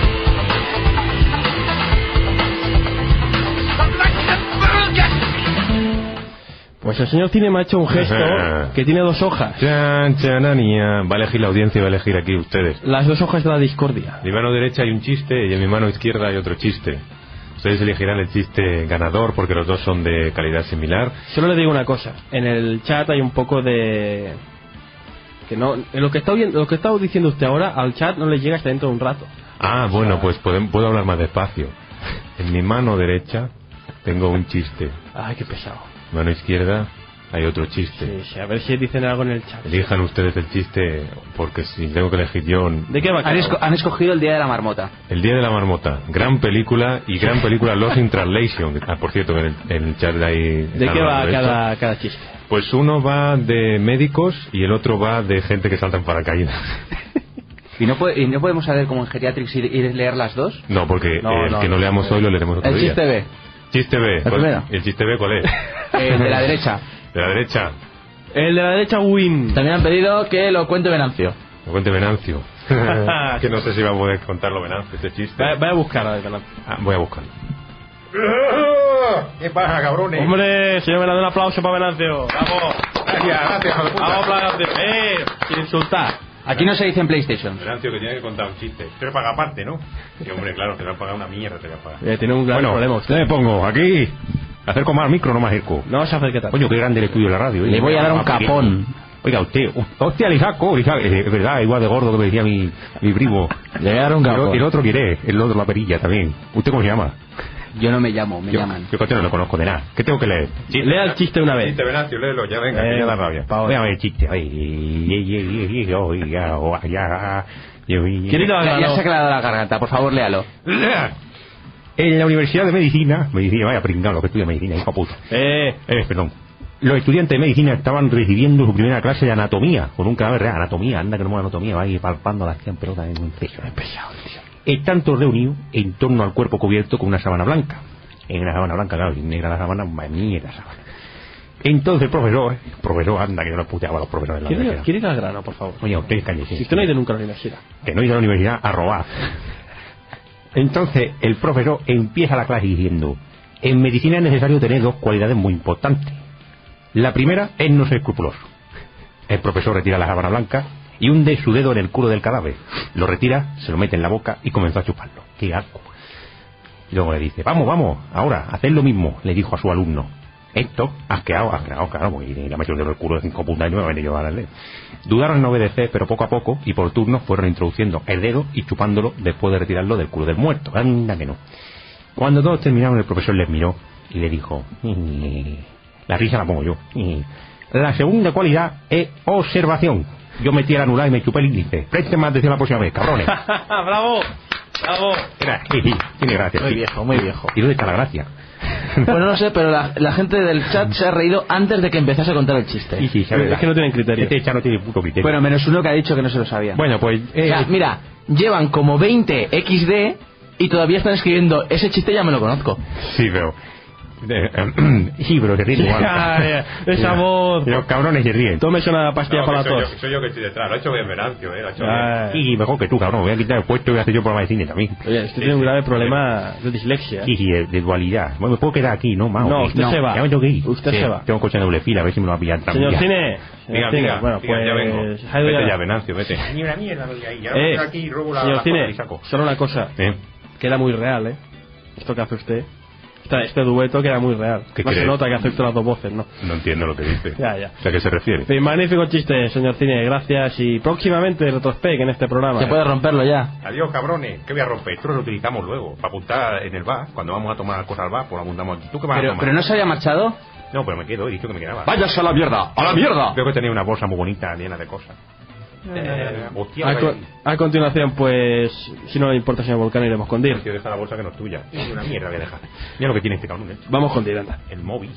Pues el señor Cine me ha hecho un gesto que tiene 2 hojas. Chananía. Va a elegir la audiencia y va a elegir aquí ustedes. Las 2 hojas de la discordia. En mi mano derecha hay un chiste y en mi mano izquierda hay otro chiste. Ustedes elegirán el chiste ganador porque los dos son de calidad similar. Solo le digo una cosa. En el chat hay un poco de Que no, en lo que está diciendo usted ahora, al chat no le llega hasta dentro de un rato. Ah, bueno, pues puedo hablar más despacio. En mi mano derecha tengo un chiste. Ay, qué pesado. Mano izquierda hay otro chiste. Sí, sí, a ver si dicen algo en el chat. Elijan ustedes el chiste, porque si tengo que elegir yo... ¿De qué va? Han escogido el Día de la Marmota. El Día de la Marmota, gran película y gran película Lost in Translation. Ah, por cierto, en el chat de ahí... ¿De qué va cada chiste? Pues uno va de médicos y el otro va de gente que salta en paracaídas. ¿Y no podemos saber como en Geriatrix ir a leer las dos? No, porque el que no leamos hoy lo leeremos otro El día. chiste B. Chiste B. ¿El primero? ¿El chiste B cuál es? De la derecha. De la derecha. El de la derecha, win. También han pedido que lo cuente Venancio. Lo cuente Venancio. Que no sé si va a poder contarlo Venancio, este chiste. Voy a buscar a Venancio. Voy a buscarlo. ¿Qué pasa, cabrones? Hombre, señor Venancio, un aplauso para Venancio. Vamos. Gracias, hijo de puta. Vamos, Venancio. Sin insultar. Aquí no se dice en PlayStation. Venancio, que tiene que contar un chiste. Usted paga aparte, ¿no? Y hombre, claro, te va a pagar una mierda, te va a pagar. Tiene un gran problema usted. ¿qué me pongo? Aquí. ¿Acerco más al micro o no me acerco? No se acerque tanto. Coño, qué grande el estudio de la radio. Le voy a dar un capón. Oiga, usted, hostia, Lijaco, es verdad, igual de gordo que me decía mi primo. Le voy a dar un capón. El otro quiere, el otro la perilla también. ¿Usted cómo se llama? Yo no me llamo, me llaman. Yo no lo conozco de nada. ¿Qué tengo que leer? Lea el chiste una vez. Chiste, Venancio, léelo, ya venga, que ya da rabia. Léame el chiste. Ya se ha quedado la garganta, por favor, léalo. En la Universidad de Medicina, vaya pringado lo que estudia medicina, hijo puta. Perdón. Los estudiantes de medicina estaban recibiendo su primera clase de anatomía, con un cadáver real. Anatomía, anda que no es anatomía, va ahí palpando la acción pelota en un peso. Es pesado, tío. Están todos reunidos en torno al cuerpo cubierto con una sábana blanca. En una sábana blanca, claro, y negra la sábana, mierda sábana. Entonces el profesor, anda que no lo puteaba a los profesores de la universidad. ¿Quiere ir al grano, por favor? Oye, usted cállese. Si usted no ha ido nunca a la universidad. Que no ha ido a la universidad a robar. Entonces el profesor empieza la clase diciendo: en medicina es necesario tener dos cualidades muy importantes. La primera es no ser escrupuloso. El profesor retira la sábana blanca y hunde su dedo en el culo del cadáver. Lo retira, se lo mete en la boca y comenzó a chuparlo. ¡Qué asco! Y luego le dice: vamos, ahora, haced lo mismo, le dijo a su alumno. Esto, has quedado, claro, porque le ha metido el dedo en el culo de 5 puntas y no me venía yo a darle. Dudaron en obedecer, pero poco a poco, y por turnos, fueron introduciendo el dedo y chupándolo después de retirarlo del culo del muerto. Anda que no. Cuando todos terminaron, el profesor les miró y le dijo: la risa la pongo yo. La segunda cualidad es observación. Yo metí el anular y me chupé el índice. Presten más atención la próxima vez, cabrones. ¡Bravo! Tiene gracia. Muy viejo. ¿Y dónde está la gracia? Pues no lo sé, pero la gente del chat se ha reído antes de que empezase a contar el chiste. Sí, es que no tienen criterio. Este chat no tiene puto criterio. Bueno, menos uno que ha dicho que no se lo sabía. Bueno, pues... O sea, mira, llevan como 20 XD y todavía están escribiendo: ese chiste ya me lo conozco. Sí, pero... sí, pero se ríen igual. Esa voz. Los cabrones se ríen. Tómese una pastilla para la tos. Soy yo que estoy detrás. Lo ha hecho bien Venancio, lo ha hecho bien. Y mejor que tú, cabrón. Voy a quitar el puesto y voy a hacer yo programa de cine también. Oye, usted tiene un grave problema de dislexia. Sí, de dualidad. Bueno, me puedo quedar aquí, ¿no, Mao? No, usted se va. Ya me tengo que ir. Usted se va. Tengo coche de doble fila, a ver si me lo va a pillar también. Señor Cine. Venga, bueno, pues... ya vengo. Vete ya, Venancio, vete. Ni una mierda, ahí. Ya me aquí y robo la... Señor Cine, solo una cosa. Queda muy real, esto que hace usted. Este dueto queda muy real. No se nota que acepto las dos voces, ¿no? No entiendo lo que dice. Ya. ¿A qué se refiere? Sí, magnífico chiste, señor Cine, gracias. Y próximamente Retrospec en este programa. Se puede romperlo ya. Adiós, cabrones. ¿Qué voy a romper? Esto lo utilizamos luego. Para apuntar en el bar. Cuando vamos a tomar cosas al bar, pues lo apuntamos aquí. ¿Tú qué vas a tomar? ¿Pero no se había marchado? No, pero me quedo. He dicho que me quedaba. ¡Váyase a la mierda! ¡A la mierda! Creo que tenía una bolsa muy bonita llena de cosas. A continuación, pues, si no le importa, señor Volcán, iremos con Dir. Tío, deja la bolsa que no es tuya. Es una mierda que dejar. Mira lo que tiene este cabrón, Vamos con Dir, anda. El móvil.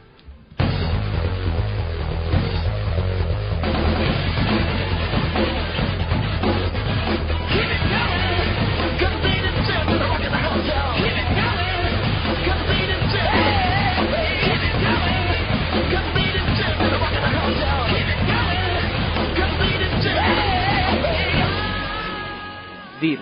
Dir.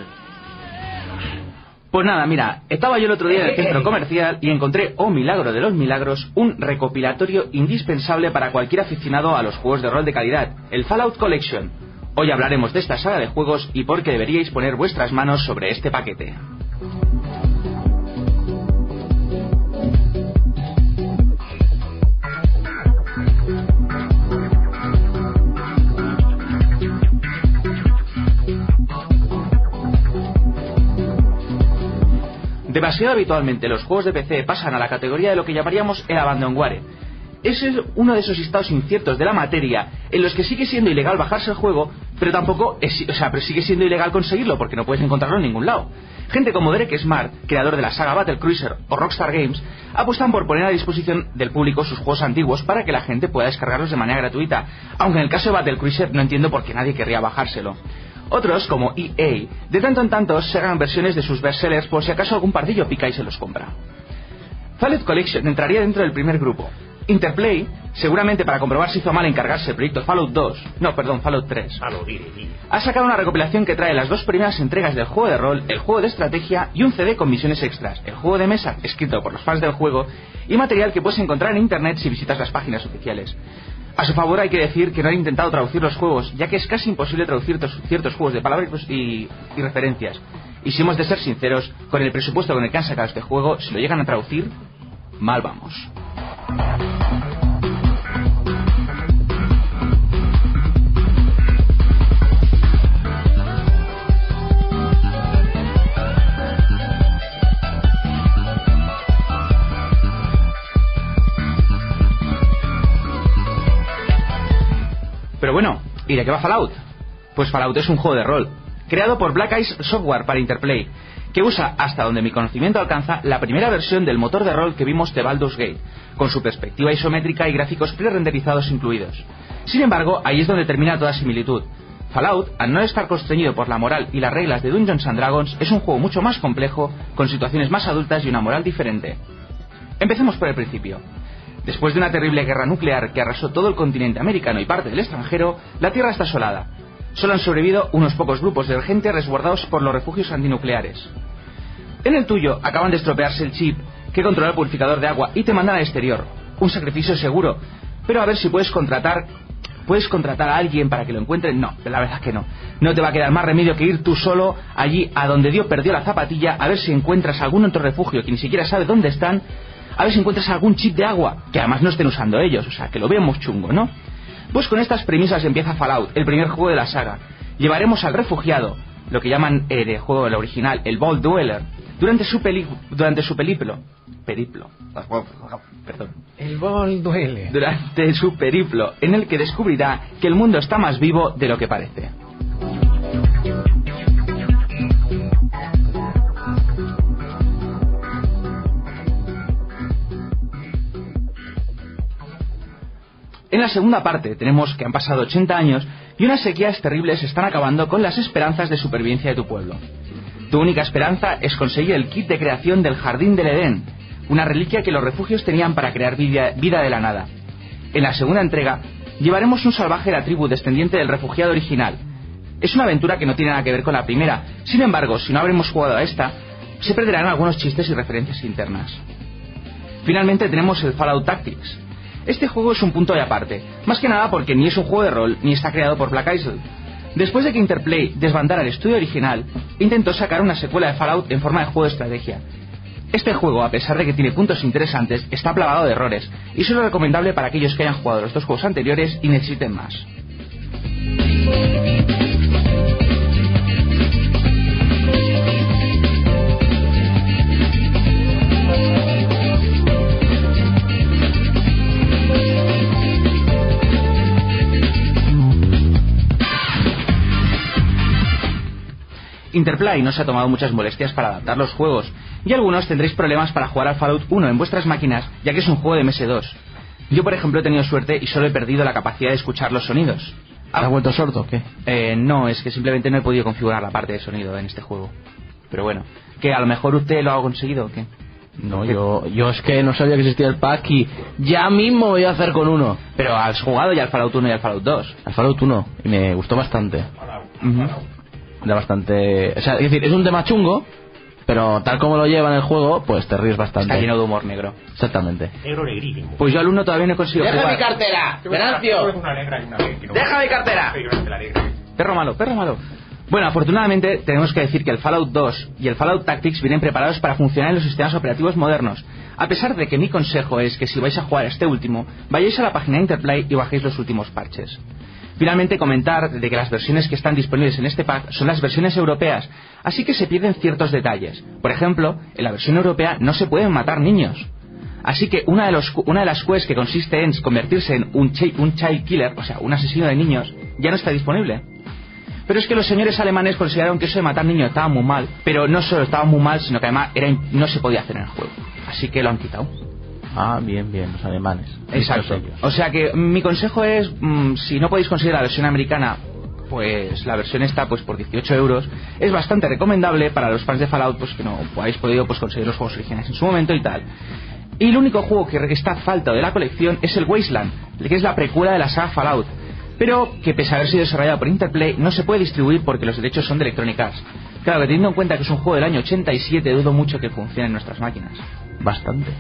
Pues nada, mira, estaba yo el otro día en el centro comercial y encontré, oh milagro de los milagros, un recopilatorio indispensable para cualquier aficionado a los juegos de rol de calidad, el Fallout Collection. Hoy hablaremos de esta saga de juegos y por qué deberíais poner vuestras manos sobre este paquete. Demasiado habitualmente los juegos de PC pasan a la categoría de lo que llamaríamos el abandonware. Ese es uno de esos estados inciertos de la materia en los que sigue siendo ilegal bajarse el juego, pero pero sigue siendo ilegal conseguirlo porque no puedes encontrarlo en ningún lado. Gente como Derek Smart, creador de la saga Battlecruiser, o Rockstar Games, apuestan por poner a disposición del público sus juegos antiguos para que la gente pueda descargarlos de manera gratuita, aunque en el caso de Battlecruiser no entiendo por qué nadie querría bajárselo. Otros, como EA, de tanto en tanto sacan versiones de sus bestsellers por si acaso algún pardillo pica y se los compra. Fallout Collection entraría dentro del primer grupo. Interplay, seguramente para comprobar si hizo mal encargarse del proyecto Fallout 3, ha sacado una recopilación que trae las 2 primeras entregas del juego de rol, el juego de estrategia y un CD con misiones extras, el juego de mesa escrito por los fans del juego y material que puedes encontrar en internet si visitas las páginas oficiales. A su favor hay que decir que no han intentado traducir los juegos, ya que es casi imposible traducir ciertos juegos de palabras y referencias. Y si hemos de ser sinceros, con el presupuesto con el que han sacado este juego, si lo llegan a traducir, mal vamos. Pero bueno, ¿y de qué va Fallout? Pues Fallout es un juego de rol, creado por Black Ice Software para Interplay, que usa, hasta donde mi conocimiento alcanza, la primera versión del motor de rol que vimos de Baldur's Gate, con su perspectiva isométrica y gráficos pre-renderizados incluidos. Sin embargo, ahí es donde termina toda similitud. Fallout, al no estar constreñido por la moral y las reglas de Dungeons & Dragons, es un juego mucho más complejo, con situaciones más adultas y una moral diferente. Empecemos por el principio. Después de una terrible guerra nuclear que arrasó todo el continente americano y parte del extranjero, la Tierra está asolada. Solo han sobrevivido unos pocos grupos de gente resguardados por los refugios antinucleares. En el tuyo acaban de estropearse el chip que controla el purificador de agua y te mandan al exterior. Un sacrificio seguro, pero a ver si puedes contratar a alguien para que lo encuentren. No, la verdad es que no. No te va a quedar más remedio que ir tú solo allí a donde Dios perdió la zapatilla, a ver si encuentras algún otro refugio que ni siquiera sabe dónde están, a ver si encuentras algún chip de agua, que además no estén usando ellos, o sea, que lo vemos chungo, ¿no? Pues con estas premisas empieza Fallout, el primer juego de la saga. Llevaremos al refugiado, lo que llaman de juego el original, el Vault Dweller, durante su periplo. El Vault Dweller. Durante su periplo, en el que descubrirá que el mundo está más vivo de lo que parece. En la segunda parte tenemos que han pasado 80 años y unas sequías terribles están acabando con las esperanzas de supervivencia de tu pueblo. Tu única esperanza es conseguir el kit de creación del Jardín del Edén, una reliquia que los refugios tenían para crear vida de la nada. En la segunda entrega llevaremos un salvaje de la tribu descendiente del refugiado original. Es una aventura que no tiene nada que ver con la primera, sin embargo, si no habremos jugado a esta, se perderán algunos chistes y referencias internas. Finalmente tenemos el Fallout Tactics. Este juego es un punto de aparte, más que nada porque ni es un juego de rol ni está creado por Black Isle. Después de que Interplay desbandara el estudio original, intentó sacar una secuela de Fallout en forma de juego de estrategia. Este juego, a pesar de que tiene puntos interesantes, está plagado de errores, y solo es recomendable para aquellos que hayan jugado los 2 juegos anteriores y necesiten más. Interplay no se ha tomado muchas molestias para adaptar los juegos, y algunos tendréis problemas para jugar al Fallout 1 en vuestras máquinas, ya que es un juego de MS2. Yo, por ejemplo, he tenido suerte y solo he perdido la capacidad de escuchar los sonidos. ¿Te has vuelto sordo o qué? No, es que simplemente no he podido configurar la parte de sonido en este juego. Pero bueno, ¿que a lo mejor usted lo ha conseguido o qué? No, yo es que no sabía que existía el pack y ya mismo voy a hacer con uno. Pero has jugado ya al Fallout 1 y al Fallout 2. Al Fallout 1, y me gustó bastante. Da bastante... O sea, es decir, es un tema chungo, pero tal como lo lleva en el juego, pues te ríes bastante. Está lleno de humor negro. Exactamente. Negro negrísimo. Pues yo al 1 todavía no he conseguido ¡Deja jugar. mi cartera! ¡Venancio! ¡Deja mi cartera! Perro malo, perro malo. Bueno, afortunadamente tenemos que decir que el Fallout 2 y el Fallout Tactics vienen preparados para funcionar en los sistemas operativos modernos, a pesar de que mi consejo es que si vais a jugar este último, vayáis a la página de Interplay y bajéis los últimos parches. Finalmente, comentar de que las versiones que están disponibles en este pack son las versiones europeas, así que se pierden ciertos detalles. Por ejemplo, en la versión europea no se pueden matar niños. Así que una de las quests que consiste en convertirse en un child killer, o sea, un asesino de niños, ya no está disponible. Pero es que los señores alemanes consideraron que eso de matar niños estaba muy mal, pero no solo estaba muy mal, sino que además no se podía hacer en el juego. Así que lo han quitado. Ah, bien, los alemanes. Exacto. O sea que mi consejo es, si no podéis conseguir la versión americana, pues la versión está pues por 18 euros. Es bastante recomendable para los fans de Fallout, pues que no habéis podido pues conseguir los juegos originales en su momento y tal. Y el único juego que está falta de la colección es el Wasteland, que es la precuela de la saga Fallout, pero que pese a haber sido desarrollado por Interplay no se puede distribuir porque los derechos son de Electronic Arts. Claro, que teniendo en cuenta que es un juego del año 87, dudo mucho que funcione en nuestras máquinas. Bastante.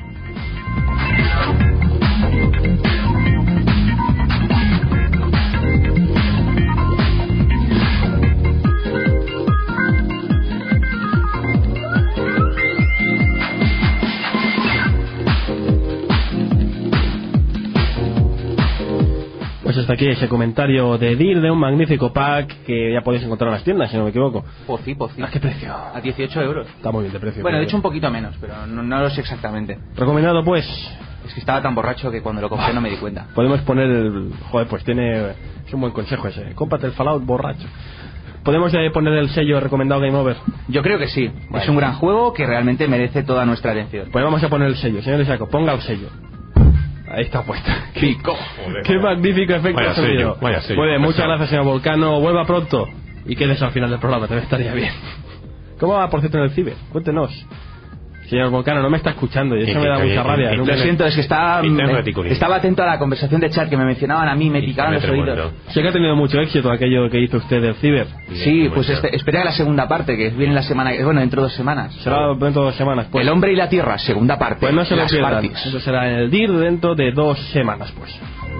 Pues hasta aquí ese comentario de Dir de un magnífico pack que ya podéis encontrar en las tiendas, si no me equivoco. Pocí. ¿A qué precio? A 18 euros. Está muy bien de precio. Bueno, de hecho un poquito menos, pero no lo sé exactamente. Recomendado pues. Es que estaba tan borracho que cuando lo compré no me di cuenta. Podemos poner el... Joder, pues es un buen consejo ese. Cómprate el Fallout borracho. ¿Podemos poner el sello recomendado Game Over? Yo creo que sí. Vale. Es un gran juego que realmente merece toda nuestra atención. Pues vamos a poner el sello. Señor Isaco, ponga el sello. Ahí está puesta. ¡Qué magnífico efecto de sonido! Vaya sello. Muy bien, muchas gracias, señor Volcano. Vuelva pronto. Y quédese al final del programa, también estaría bien. ¿Cómo va, por cierto, en el ciber? Cuéntenos. Señor Volcano, no me está escuchando y eso me da mucha rabia. Lo siento, es que estaba atento a la conversación de chat que me mencionaban a mí, me picaban los oídos. Sé que ha tenido mucho éxito aquello que hizo usted del ciber. Sí, pues espera la segunda parte, que viene la semana, bueno, dentro de 2 semanas. Será dentro de 2 semanas, pues. El hombre y la tierra, segunda parte. Pues no se lo Las pierdan. parties. Eso será en el DIR dentro de 2 semanas, pues.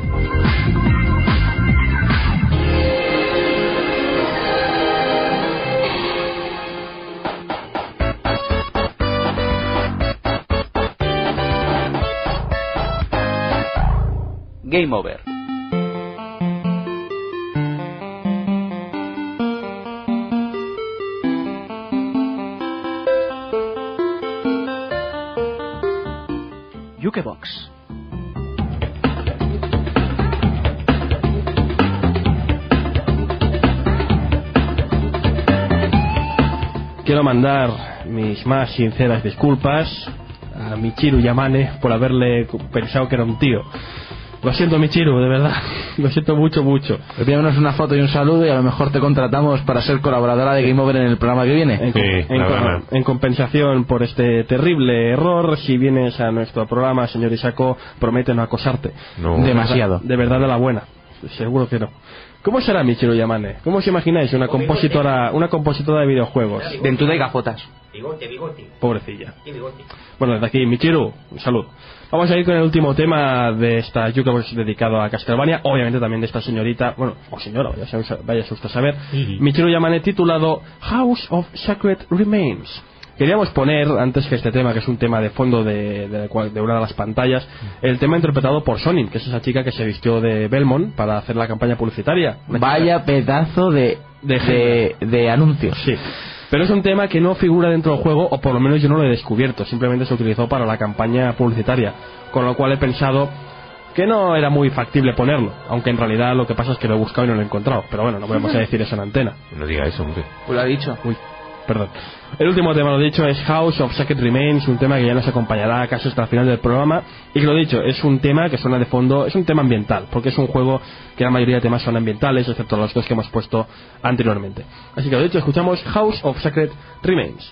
Game Over. Jukebox. Quiero mandar mis más sinceras disculpas a Michiru Yamane por haberle pensado que era un tío. Lo siento, Michiru, de verdad. Lo siento mucho. Envíanos una foto y un saludo y a lo mejor te contratamos para ser colaboradora de Game Over en el programa que viene. En compensación por este terrible error, si vienes a nuestro programa, señor Isaco, promete no acosarte. No. Demasiado. De verdad de la buena. Seguro que no. ¿Cómo será Michiru Yamane? ¿Cómo os imagináis una compositora de videojuegos? Dentuda y gafotas. Bigote. Pobrecilla. Y bigote. Bueno, desde aquí, Michiru, salud. Vamos a ir con el último tema de esta Jukebox dedicado a Castlevania, obviamente también de esta señorita, bueno, o señora, vaya usted a saber, Michiru Yamane, titulado House of Sacred Remains. Queríamos poner, antes que este tema, que es un tema de fondo de una de las pantallas, el tema interpretado por Sonin, que es esa chica que se vistió de Belmont para hacer la campaña publicitaria. Vaya pedazo de anuncios. Sí. Pero es un tema que no figura dentro del juego, o por lo menos yo no lo he descubierto, simplemente se utilizó para la campaña publicitaria, con lo cual he pensado que no era muy factible ponerlo, aunque en realidad lo que pasa es que lo he buscado y no lo he encontrado, pero bueno, no podemos decir eso en antena. No diga eso, hombre. Pues lo ha dicho. Uy, perdón. El último tema, lo dicho, es House of Sacred Remains, un tema que ya nos acompañará casi hasta el final del programa, y que lo dicho, es un tema que suena de fondo, es un tema ambiental, porque es un juego que la mayoría de temas son ambientales, excepto los dos que hemos puesto anteriormente. Así que lo dicho, escuchamos House of Sacred Remains.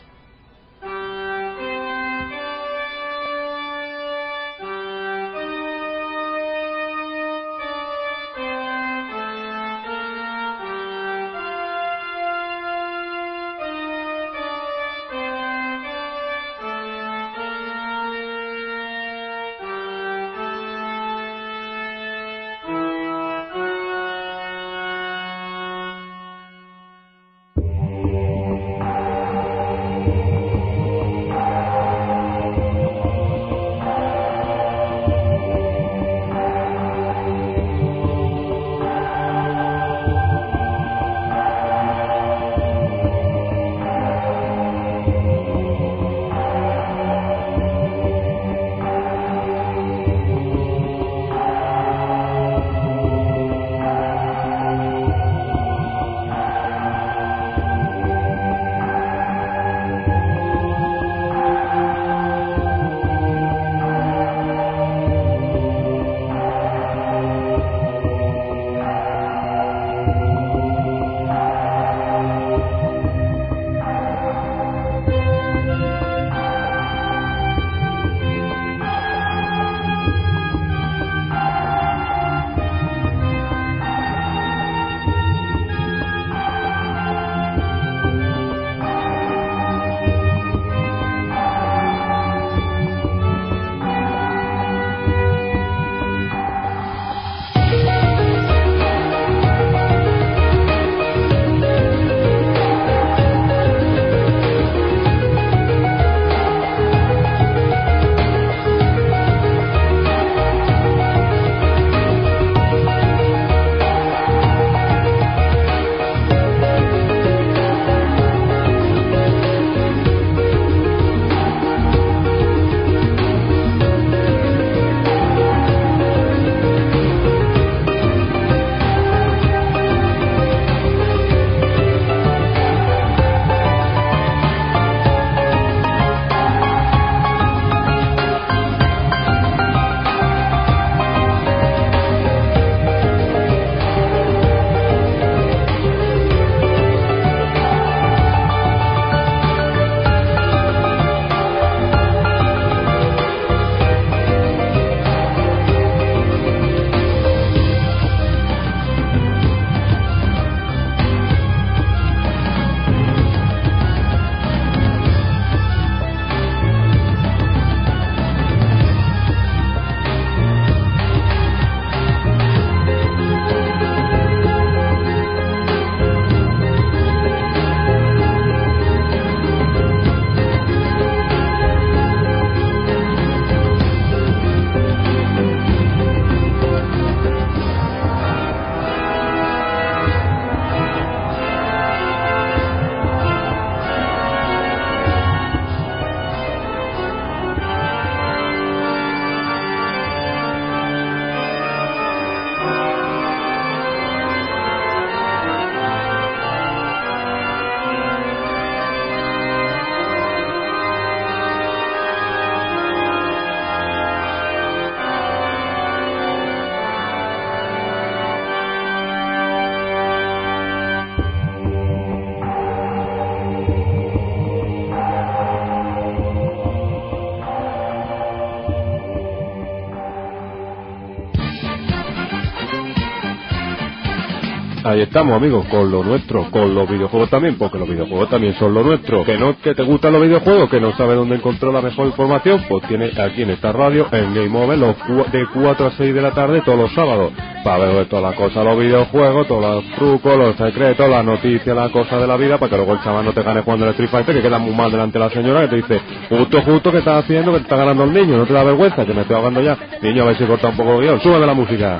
Ahí estamos, amigos, con lo nuestro, con los videojuegos también, porque los videojuegos también son lo nuestro. Que no, que te gustan los videojuegos, que no sabes dónde encontrar la mejor información, pues tienes aquí en esta radio, en Game Over, de 4 a 6 de la tarde todos los sábados, para ver todas las cosas, los videojuegos, todos los trucos, los secretos, las noticias, las cosas de la vida, para que luego el chaval no te gane jugando al Street Fighter, que queda muy mal delante de la señora, que te dice, justo, que estás haciendo, que te está ganando el niño, no te da vergüenza, que me estoy ahogando ya. Niño, a ver si corta un poco el guión, súbeme la música.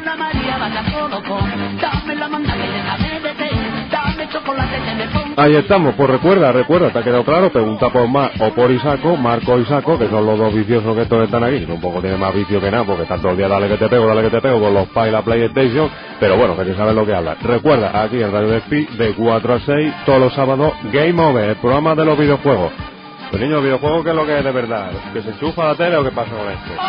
Ahí estamos, pues recuerda, ¿te ha quedado claro? Pregunta por Mar o por Isaco, Marco y Isaco, que son los dos viciosos que estos están aquí, que un poco tiene más vicio que nada, porque están todo el día dale que te pego, con los PA y la PlayStation, pero bueno, que te sabes lo que habla. Recuerda, aquí en Radio Despí, de 4 a 6, todos los sábados, Game Over, el programa de los videojuegos. Pues niños, ¿los videojuegos qué es lo que es de verdad? ¿Que se enchufa la tele o qué pasa con esto?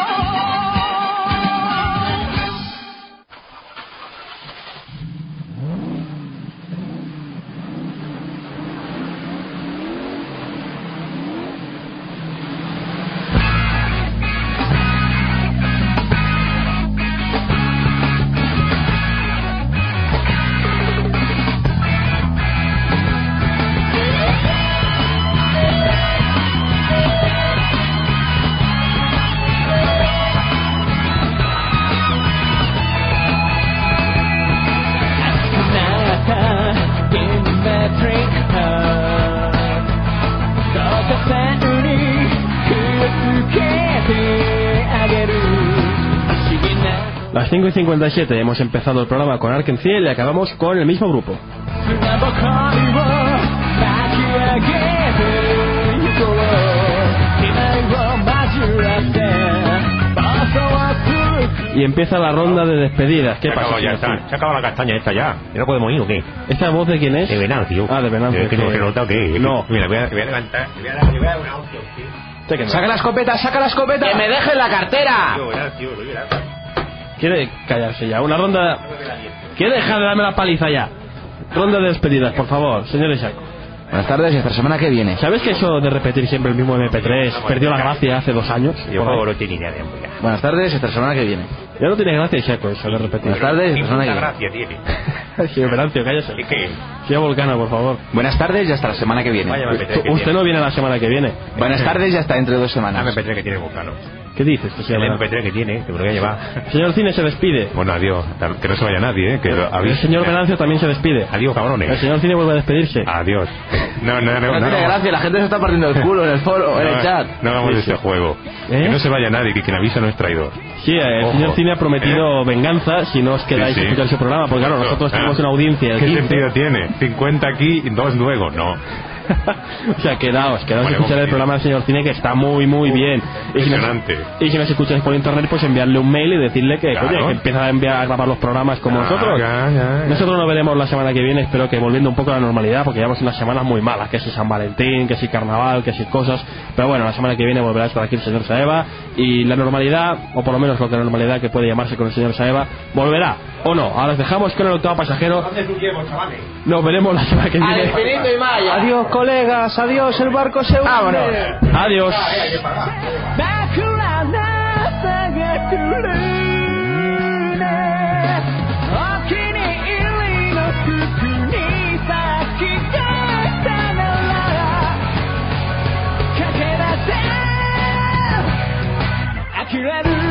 Las 5:57 hemos empezado el programa con Arkham Ciel y acabamos con el mismo grupo. Y empieza la ronda de despedidas. ¿Qué pasa? Ya está, se acaba la castaña esta ya. ¿Ya no podemos ir o qué? ¿Esta voz de quién es? De Venancio. Ah, de Venancio. Que no se nota o qué. No. Mira, voy a levantar. Le voy a dar una hostia, tío. ¡Saca la escopeta! ¡Que me dejen la cartera! Quiere callarse ya. Una ronda. ¿Quiere dejar de darme la paliza ya? Ronda de despedidas, por favor, señor Isaco. Buenas tardes y hasta la semana que viene. ¿Sabes que eso de repetir siempre el mismo MP3 perdió la gracia hace 2 años? Yo juego no tiene ni idea de hombre. Buenas tardes y hasta la semana que viene. Ya no tiene gracia, Isaco, eso de repetir. Buenas tardes y hasta la semana que viene. Gracia tiene. Señor Venancio, cállese. ¿Y qué? Señor Volcano, por favor. Buenas tardes y hasta la semana que viene. Usted no viene la semana que viene. Buenas tardes y hasta dentro de 2 semanas. La MP3 que tiene Volcano. ¿Qué dices? El MP3 que tiene, que me lo voy a llevar. Señor Cine se despide. Bueno, adiós. Que no se vaya nadie, que el señor Venancio también se despide. Adiós, cabrones. El señor Cine vuelve a despedirse. Adiós. No tiene gracia, la gente se está partiendo el culo en el foro, en el chat. No hagamos ese juego. Que no se vaya nadie, que quien avisa no es traidor. Sí, el señor Cine ha prometido venganza si no os quedáis a escuchar su programa, porque claro, nosotros tenemos una audiencia. ¿Qué sentido tiene? 50 aquí y 2 luego, no. O sea, quedaos a escuchar el programa del señor Cine, que está muy bien. Impresionante. Y si nos escucháis por internet, pues enviarle un mail y decirle que, oye, que empieza a grabar los programas como nosotros. Nosotros nos veremos la semana que viene, espero que volviendo un poco a la normalidad, porque llevamos unas semanas muy malas, que si San Valentín, que si Carnaval, que si cosas. Pero bueno, la semana que viene volverá a estar aquí el señor Saeva, y la normalidad, o por lo menos lo que la normalidad que puede llamarse con el señor Saeva, volverá. ¿O no? Ahora os dejamos con el octavo pasajero. Nos veremos la semana que viene. Al infinito y maya. Adiós, colegas. Adiós, el barco se hunde. Vámonos. Adiós. Akira